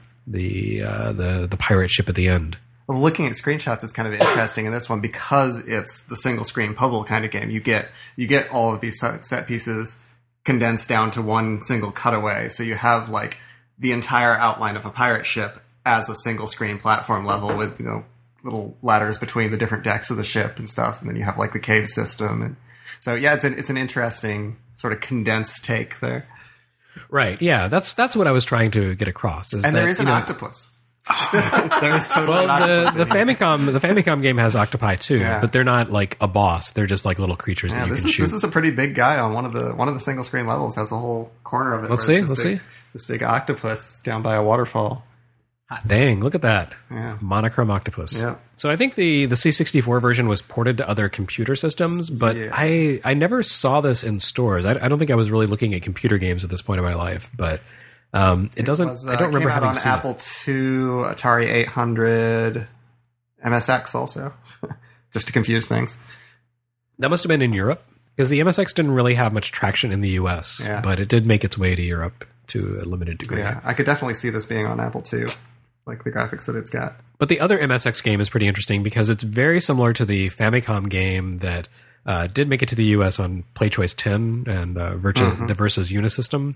pirate ship at the end. Well, looking at screenshots is kind of interesting in this one because it's the single screen puzzle kind of game. You get all of these set pieces condensed down to one single cutaway. So you have like the entire outline of a pirate ship as a single screen platform level with, little ladders between the different decks of the ship and stuff. And then you have like the cave system. And so, yeah, it's an interesting sort of condensed take there. Right. Yeah. That's what I was trying to get across. There is an octopus. There is totally the Famicom game has octopi too, but they're not like a boss. They're just like little creatures that you can shoot. This is a pretty big guy on one of the single screen levels. Has a whole corner of it. Let's see. This big octopus down by a waterfall. Hot dang! Look at that. Yeah. Monochrome octopus. Yeah. So I think the C64 version was ported to other computer systems, but I never saw this in stores. I don't think I was really looking at computer games at this point in my life, but. It doesn't. I don't remember having seen it. Apple II, Atari 800, MSX also, just to confuse things. That must have been in Europe because the MSX didn't really have much traction in the US, but it did make its way to Europe to a limited degree. Yeah, I could definitely see this being on Apple II, like the graphics that it's got. But the other MSX game is pretty interesting because it's very similar to the Famicom game that did make it to the US on PlayChoice 10 and the Versus Unisystem.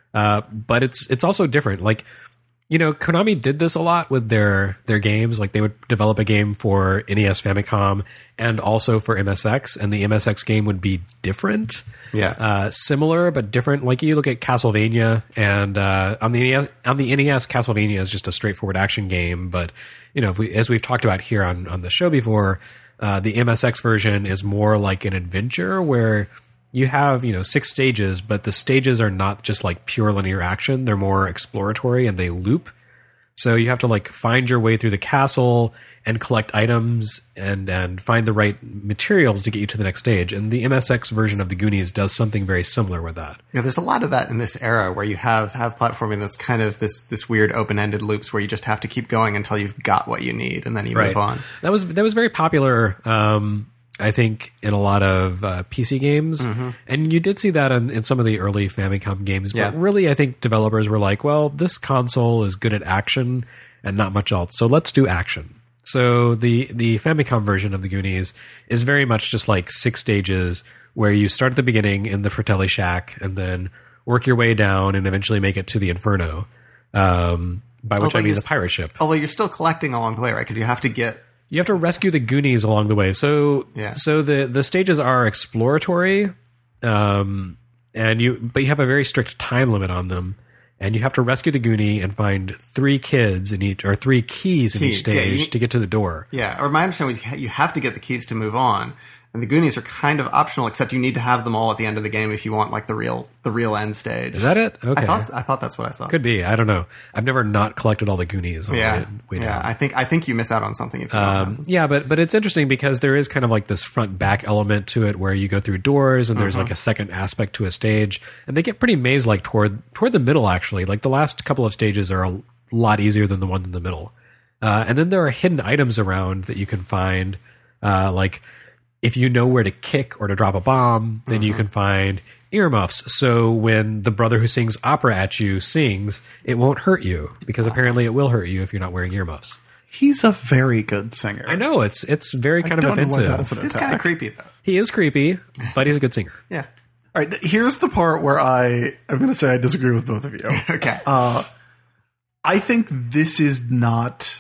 But it's also different. Like, Konami did this a lot with their games. Like they would develop a game for NES Famicom and also for MSX, and the MSX game would be different. Yeah. Similar, but different. Like you look at Castlevania and, on the NES, Castlevania is just a straightforward action game. But, as we've talked about here on the show before, the MSX version is more like an adventure where you have, 6 stages, but the stages are not just like pure linear action. They're more exploratory and they loop. So you have to like find your way through the castle and collect items and find the right materials to get you to the next stage. And the MSX version of the Goonies does something very similar with that. Yeah, there's a lot of that in this era where you have platforming that's kind of this weird open-ended loops where you just have to keep going until you've got what you need and then you move on. That was very popular. I think in a lot of PC games, and you did see that in some of the early Famicom games. But really, I think developers were like, "Well, this console is good at action and not much else, so let's do action." So the Famicom version of the Goonies is very much just like 6 stages where you start at the beginning in the Fratelli Shack and then work your way down, and eventually make it to the Inferno. By which I mean the pirate ship. Although you're still collecting along the way, right? Because you have to rescue the Goonies along the way. So the stages are exploratory, but you have a very strict time limit on them, and you have to rescue the Goonie and find 3 keys in each stage to get to the door. Yeah, or my understanding was you have to get the keys to move on. And the Goonies are kind of optional, except you need to have them all at the end of the game if you want like the real end stage. Is that it? Okay. I thought that's what I saw. Could be. I don't know. I've never not collected all the Goonies. Yeah. I think you miss out on something if you don't have them. Yeah, but it's interesting because there is kind of like this front back element to it where you go through doors and there's like a second aspect to a stage, and they get pretty maze like toward the middle actually. Like the last couple of stages are a lot easier than the ones in the middle. And then there are hidden items around that you can find, like if you know where to kick or to drop a bomb, then you can find earmuffs. So when the brother who sings opera at you sings, it won't hurt you because apparently it will hurt you if you're not wearing earmuffs. He's a very good singer. I know it's very kind of offensive. It's kind of creepy though. He is creepy, but he's a good singer. Yeah. All right, here's the part where I'm going to say I disagree with both of you. Okay. I think this is not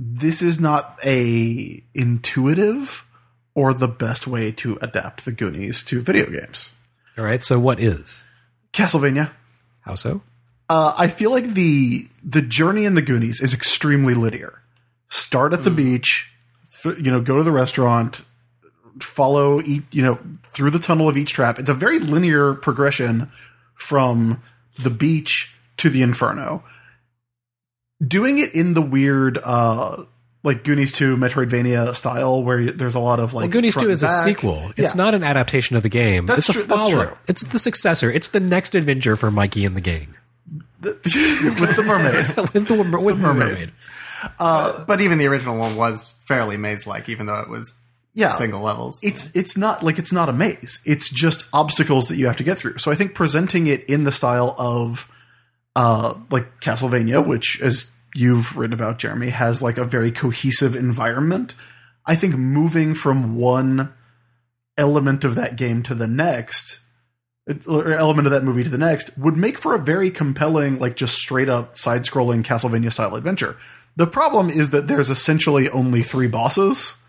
a intuitive or the best way to adapt the Goonies to video games. All right, so what is Castlevania? How so? I feel like the journey in the Goonies is extremely linear. Start at the beach, go to the restaurant, follow through the tunnel of each trap. It's a very linear progression from the beach to the Inferno. Doing it in the weird like Goonies 2 Metroidvania style where there's a lot of like Goonies 2 is a sequel. It's not an adaptation of the game. It's a follow-up. It's the successor. It's the next adventure for Mikey and the gang. With the mermaid. with the mermaid. But even the original one was fairly maze-like, even though it was single levels. It's not a maze. It's just obstacles that you have to get through. So I think presenting it in the style of like Castlevania, which as you've written about, Jeremy, has like a very cohesive environment. I think moving from one element of that game to the next, or element of that movie to the next, would make for a very compelling, like just straight up side-scrolling Castlevania style adventure. The problem is that there's essentially only 3 bosses.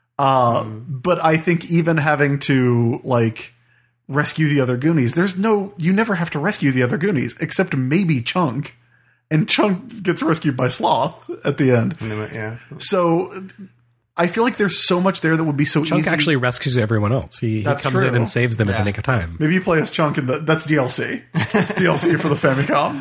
But I think even having to like rescue the other Goonies, you never have to rescue the other Goonies except maybe Chunk. And Chunk gets rescued by Sloth at the end. Yeah. So I feel like there's so much there that would be so easy. Chunk actually rescues everyone else. He comes in and saves them at the nick of time. Maybe you play as Chunk, and that's DLC. That's DLC for the Famicom.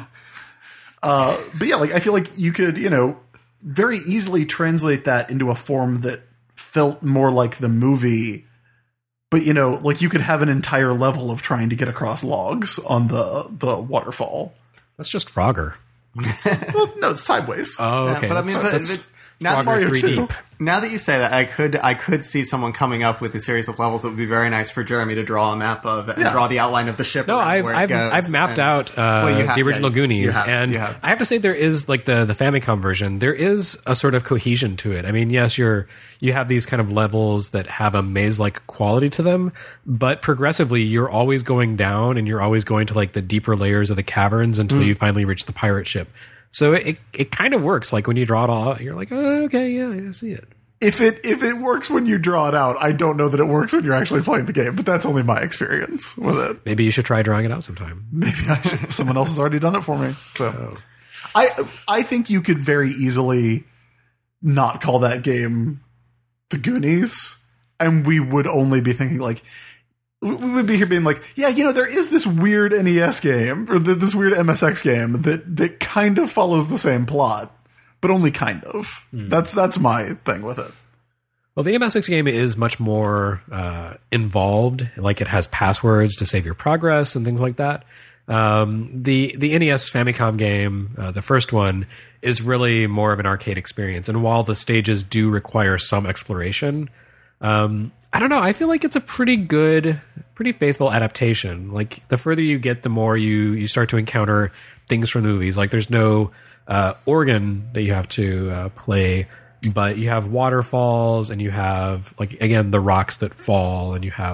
But yeah, like I feel like you could, very easily translate that into a form that felt more like the movie. But like you could have an entire level of trying to get across logs on the waterfall. That's just Frogger. Well, no, sideways. Oh, okay. Yeah, but I mean, now Frogger 3 Deep. Now that you say that, I could see someone coming up with a series of levels that would be very nice for Jeremy to draw a map of and draw the outline of the ship. No, I've mapped out the original Goonies, and I have to say there is like the Famicom version. There is a sort of cohesion to it. I mean, yes, you have these kind of levels that have a maze-like quality to them, but progressively you're always going down and you're always going to like the deeper layers of the caverns until you finally reach the pirate ship. So it kind of works. Like when you draw it all out, you're like, oh, okay, yeah, I see it. If it works when you draw it out, I don't know that it works when you're actually playing the game, but that's only my experience with it. Maybe you should try drawing it out sometime. Maybe I should. Someone else has already done it for me. So I think you could very easily not call that game the Goonies, and we would only be thinking like, we would be here being like, yeah, there is this weird NES game or this weird MSX game that kind of follows the same plot, but only kind of. That's my thing with it. Well, the MSX game is much more involved. Like it has passwords to save your progress and things like that. The NES Famicom game, the first one, is really more of an arcade experience. And while the stages do require some exploration, I don't know. I feel like it's a pretty faithful adaptation. Like the further you get, the more you start to encounter things from the movies. Like there's no organ that you have to play, but you have waterfalls and you have like again the rocks that fall and you have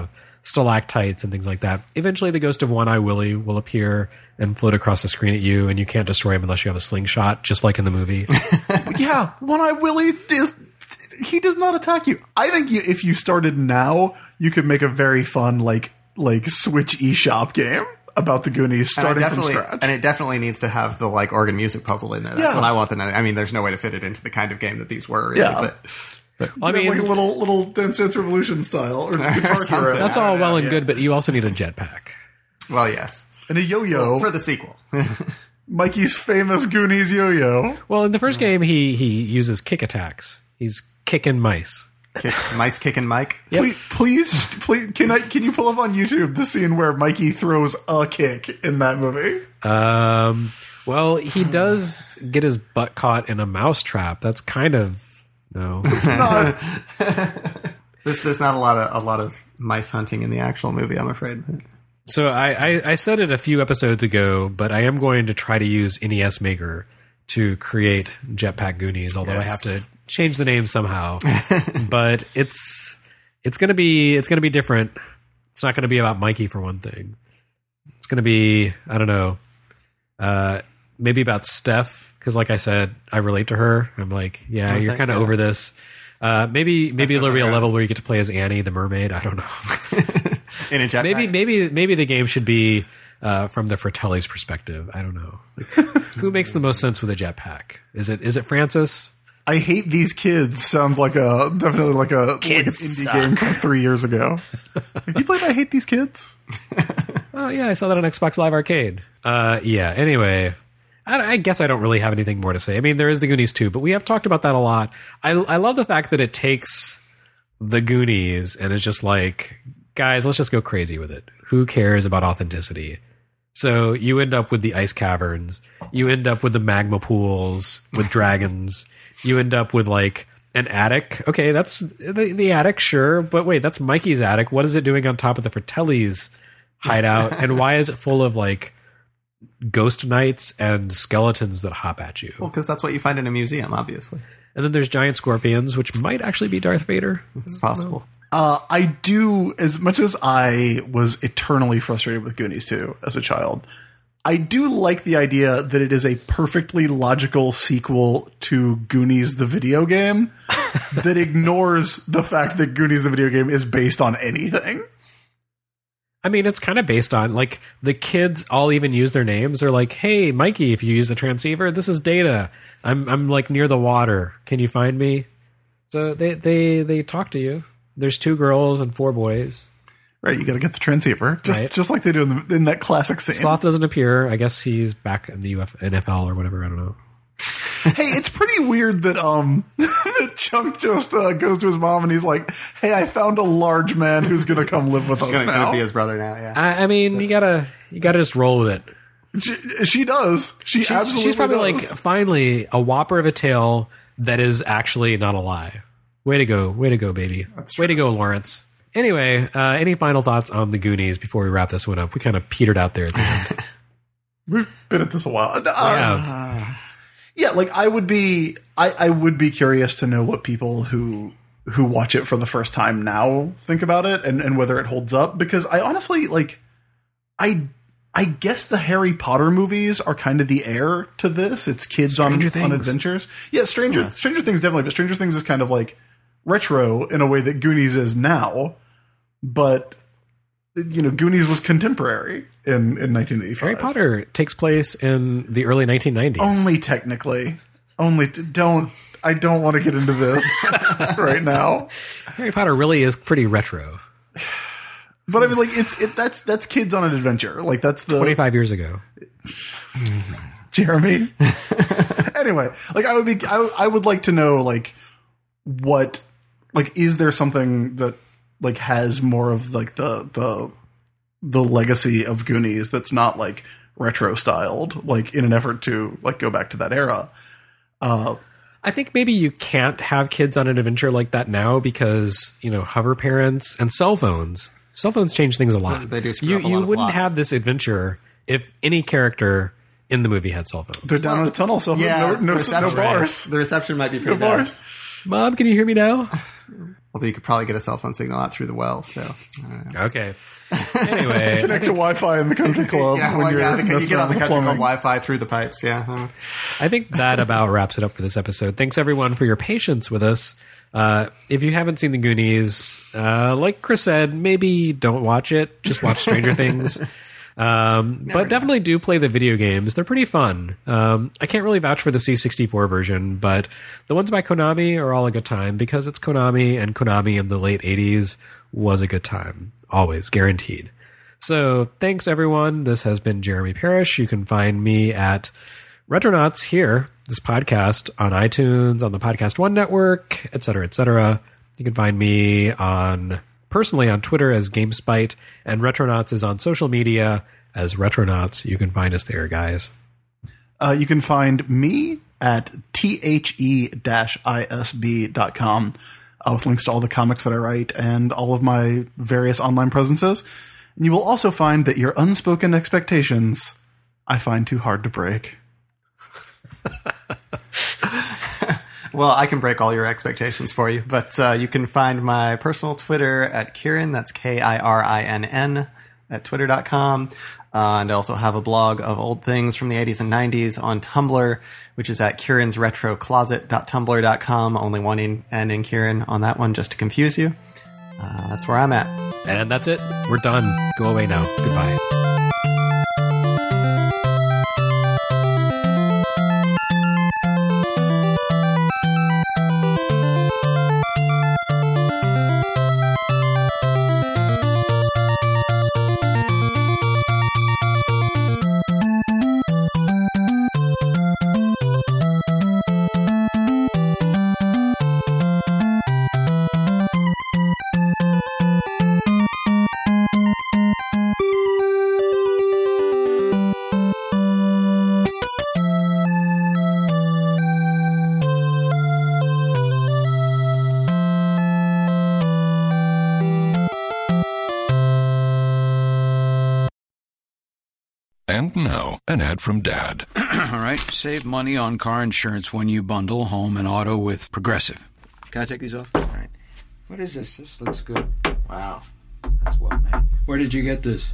stalactites and things like that. Eventually, the ghost of One-Eye Willie will appear and float across the screen at you, and you can't destroy him unless you have a slingshot, just like in the movie. Yeah, One-Eye Willie he does not attack you. I think if you started now, you could make a very fun like Switch eShop game about the Goonies starting from scratch. And it definitely needs to have the like organ music puzzle in there. That's what I want. I mean, there's no way to fit it into the kind of game that these were. Really, Yeah. but I mean, like a little Dance Dance Revolution style or Guitar Hero. That's all well and good, but you also need a jetpack. well, yes, And a yo-yo. for the sequel. Mikey's famous Goonies yo-yo. Well, in the first game, he uses kick attacks. He's kicking mice. Mice kicking Mike. Yep. Please, can you pull up on YouTube the scene where Mikey throws a kick in that movie? Well, he does get his butt caught in a mouse trap. That's kind of no. It's not. There's not a lot of mice hunting in the actual movie, I'm afraid. So I said it a few episodes ago, but I am going to try to use NES Maker to create Jetpack Goonies, although I have to change the name somehow. But it's gonna be different. It's not gonna be about Mikey for one thing. It's gonna be, I don't know, maybe about Steph, because like I said, I relate to her. I'm like, yeah, you're kind of over this. Maybe there'll be a level where you get to play as Annie the mermaid. I don't know. In a jetpack. Maybe the game should be from the Fratelli's perspective. I don't know. Like, who makes the most sense with a jetpack? Is it Francis? I Hate These Kids sounds like definitely like an indie game from 3 years ago. Have you played I Hate These Kids? Oh yeah, I saw that on Xbox Live Arcade. Yeah. Anyway, I guess I don't really have anything more to say. I mean, there is the Goonies 2, but we have talked about that a lot. I love the fact that it takes the Goonies and it's just like, guys, let's just go crazy with it. Who cares about authenticity? So you end up with the ice caverns. You end up with the magma pools with dragons. You end up with like an attic. Okay, that's the attic, sure. But wait, that's Mikey's attic. What is it doing on top of the Fratelli's hideout? And why is it full of like ghost knights and skeletons that hop at you? Well, because that's what you find in a museum, obviously. And then there's giant scorpions, which might actually be Darth Vader. It's possible. I do, as much as I was eternally frustrated with Goonies 2 as a child, I do like the idea that it is a perfectly logical sequel to Goonies the video game that ignores the fact that Goonies the video game is based on anything. I mean, it's kind of based on, like, the kids all even use their names. They're like, hey, Mikey, if you use the transceiver, this is Data. I'm like near the water. Can you find me? So they talk to you. There's 2 girls and 4 boys. Right, you got to get the transceiver, just like they do in that classic scene. Sloth doesn't appear. I guess he's back in the NFL or whatever. I don't know. Hey, it's pretty weird that that Chunk just goes to his mom and he's like, "Hey, I found a large man who's going to come live with us now." Going to be his brother now. Yeah. I mean, you gotta just roll with it. She does. She's absolutely. She's probably does. like, finally, a whopper of a tale that is actually not a lie. Way to go, baby. Way to go, Lawrence. Anyway, any final thoughts on the Goonies before we wrap this one up? We kind of petered out there at the end. We've been at this a while. Yeah, like I would be curious to know what people who watch it for the first time now think about it and whether it holds up, because I honestly like I guess the Harry Potter movies are kind of the heir to this. It's kids on adventures. Yeah, Stranger Things definitely, but Stranger Things is kind of like retro in a way that Goonies is now. But you know, Goonies was contemporary in 1985. Harry Potter takes place in the early 1990s. Only technically. I don't want to get into this right now. Harry Potter really is pretty retro. But I mean, like that's kids on an adventure. Like that's the 25 years ago. Jeremy. Anyway, like I would like to know like what, like, is there something that like has more of like the legacy of Goonies that's not like retro styled, like in an effort to like go back to that era. I think maybe you can't have kids on an adventure like that now because, you know, hover parents and cell phones. Cell phones change things a lot. They do screw up a lot you of wouldn't plots. have this adventure if any character in the movie had cell phones. They're down in a tunnel, so Yeah, no the reception, bars. The reception might be No pretty bad. bars. Mom, can you hear me now? Although you could probably get a cell phone signal out through the well. So I don't know. Okay. Anyway, Connect to Wi-Fi in the country club when you're you get messing on the around with country club plumbing. Wi-Fi through the pipes. Yeah. I think that about wraps it up for this episode. Thanks everyone for your patience with us. If you haven't seen The Goonies, like Chris said, maybe don't watch it. Just watch Stranger Things. But definitely do play the video games. They're pretty fun. I can't really vouch for the C64 version, but the ones by Konami are all a good time because it's Konami, and Konami in the late 80s was a good time. Always, guaranteed. So thanks everyone. This has been Jeremy Parrish. You can find me at Retronauts here, this podcast, on iTunes, on the Podcast One Network, etc., etc. You can find me personally on Twitter as GameSpite, and Retronauts is on social media as Retronauts. You can find us there, guys. You can find me at the-isb.com with links to all the comics that I write and all of my various online presences. And you will also find that your unspoken expectations I find too hard to break. Well, I can break all your expectations for you, but you can find my personal Twitter at Kieran. That's Kirinn at twitter.com. And I also have a blog of old things from the 80s and 90s on Tumblr, which is at kirinsretrocloset.tumblr.com. Only one N in Kieran on that one, just to confuse you. That's where I'm at. And that's it. We're done. Go away now. Goodbye. And now, an ad from Dad. All right, save money on car insurance when you bundle home and auto with Progressive. Can I take these off? All right. What is this? This looks good. Wow, that's well made. Where did you get this?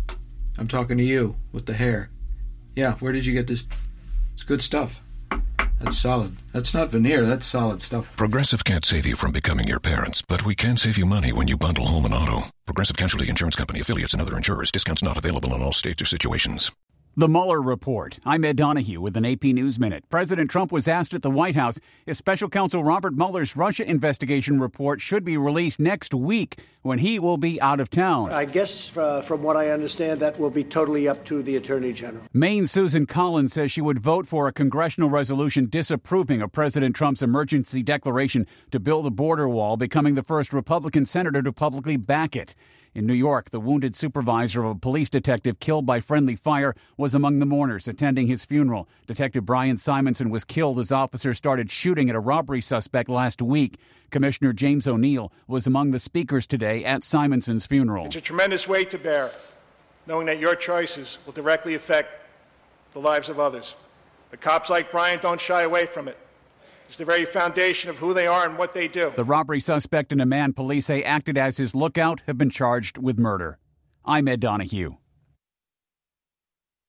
I'm talking to you with the hair. Yeah, where did you get this? It's good stuff. That's solid. That's not veneer, that's solid stuff. Progressive can't save you from becoming your parents, but we can save you money when you bundle home and auto. Progressive Casualty Insurance Company, affiliates, and other insurers. Discounts not available in all states or situations. The Mueller Report. I'm Ed Donahue with an AP News Minute. President Trump was asked at the White House if Special Counsel Robert Mueller's Russia investigation report should be released next week when he will be out of town. I guess from what I understand, that will be totally up to the Attorney General. Maine's Susan Collins says she would vote for a congressional resolution disapproving of President Trump's emergency declaration to build a border wall, becoming the first Republican senator to publicly back it. In New York, the wounded supervisor of a police detective killed by friendly fire was among the mourners attending his funeral. Detective Brian Simonson was killed as officers started shooting at a robbery suspect last week. Commissioner James O'Neill was among the speakers today at Simonson's funeral. It's a tremendous weight to bear, knowing that your choices will directly affect the lives of others. But cops like Brian don't shy away from it. It's the very foundation of who they are and what they do. The robbery suspect and a man police say acted as his lookout have been charged with murder. I'm Ed Donahue.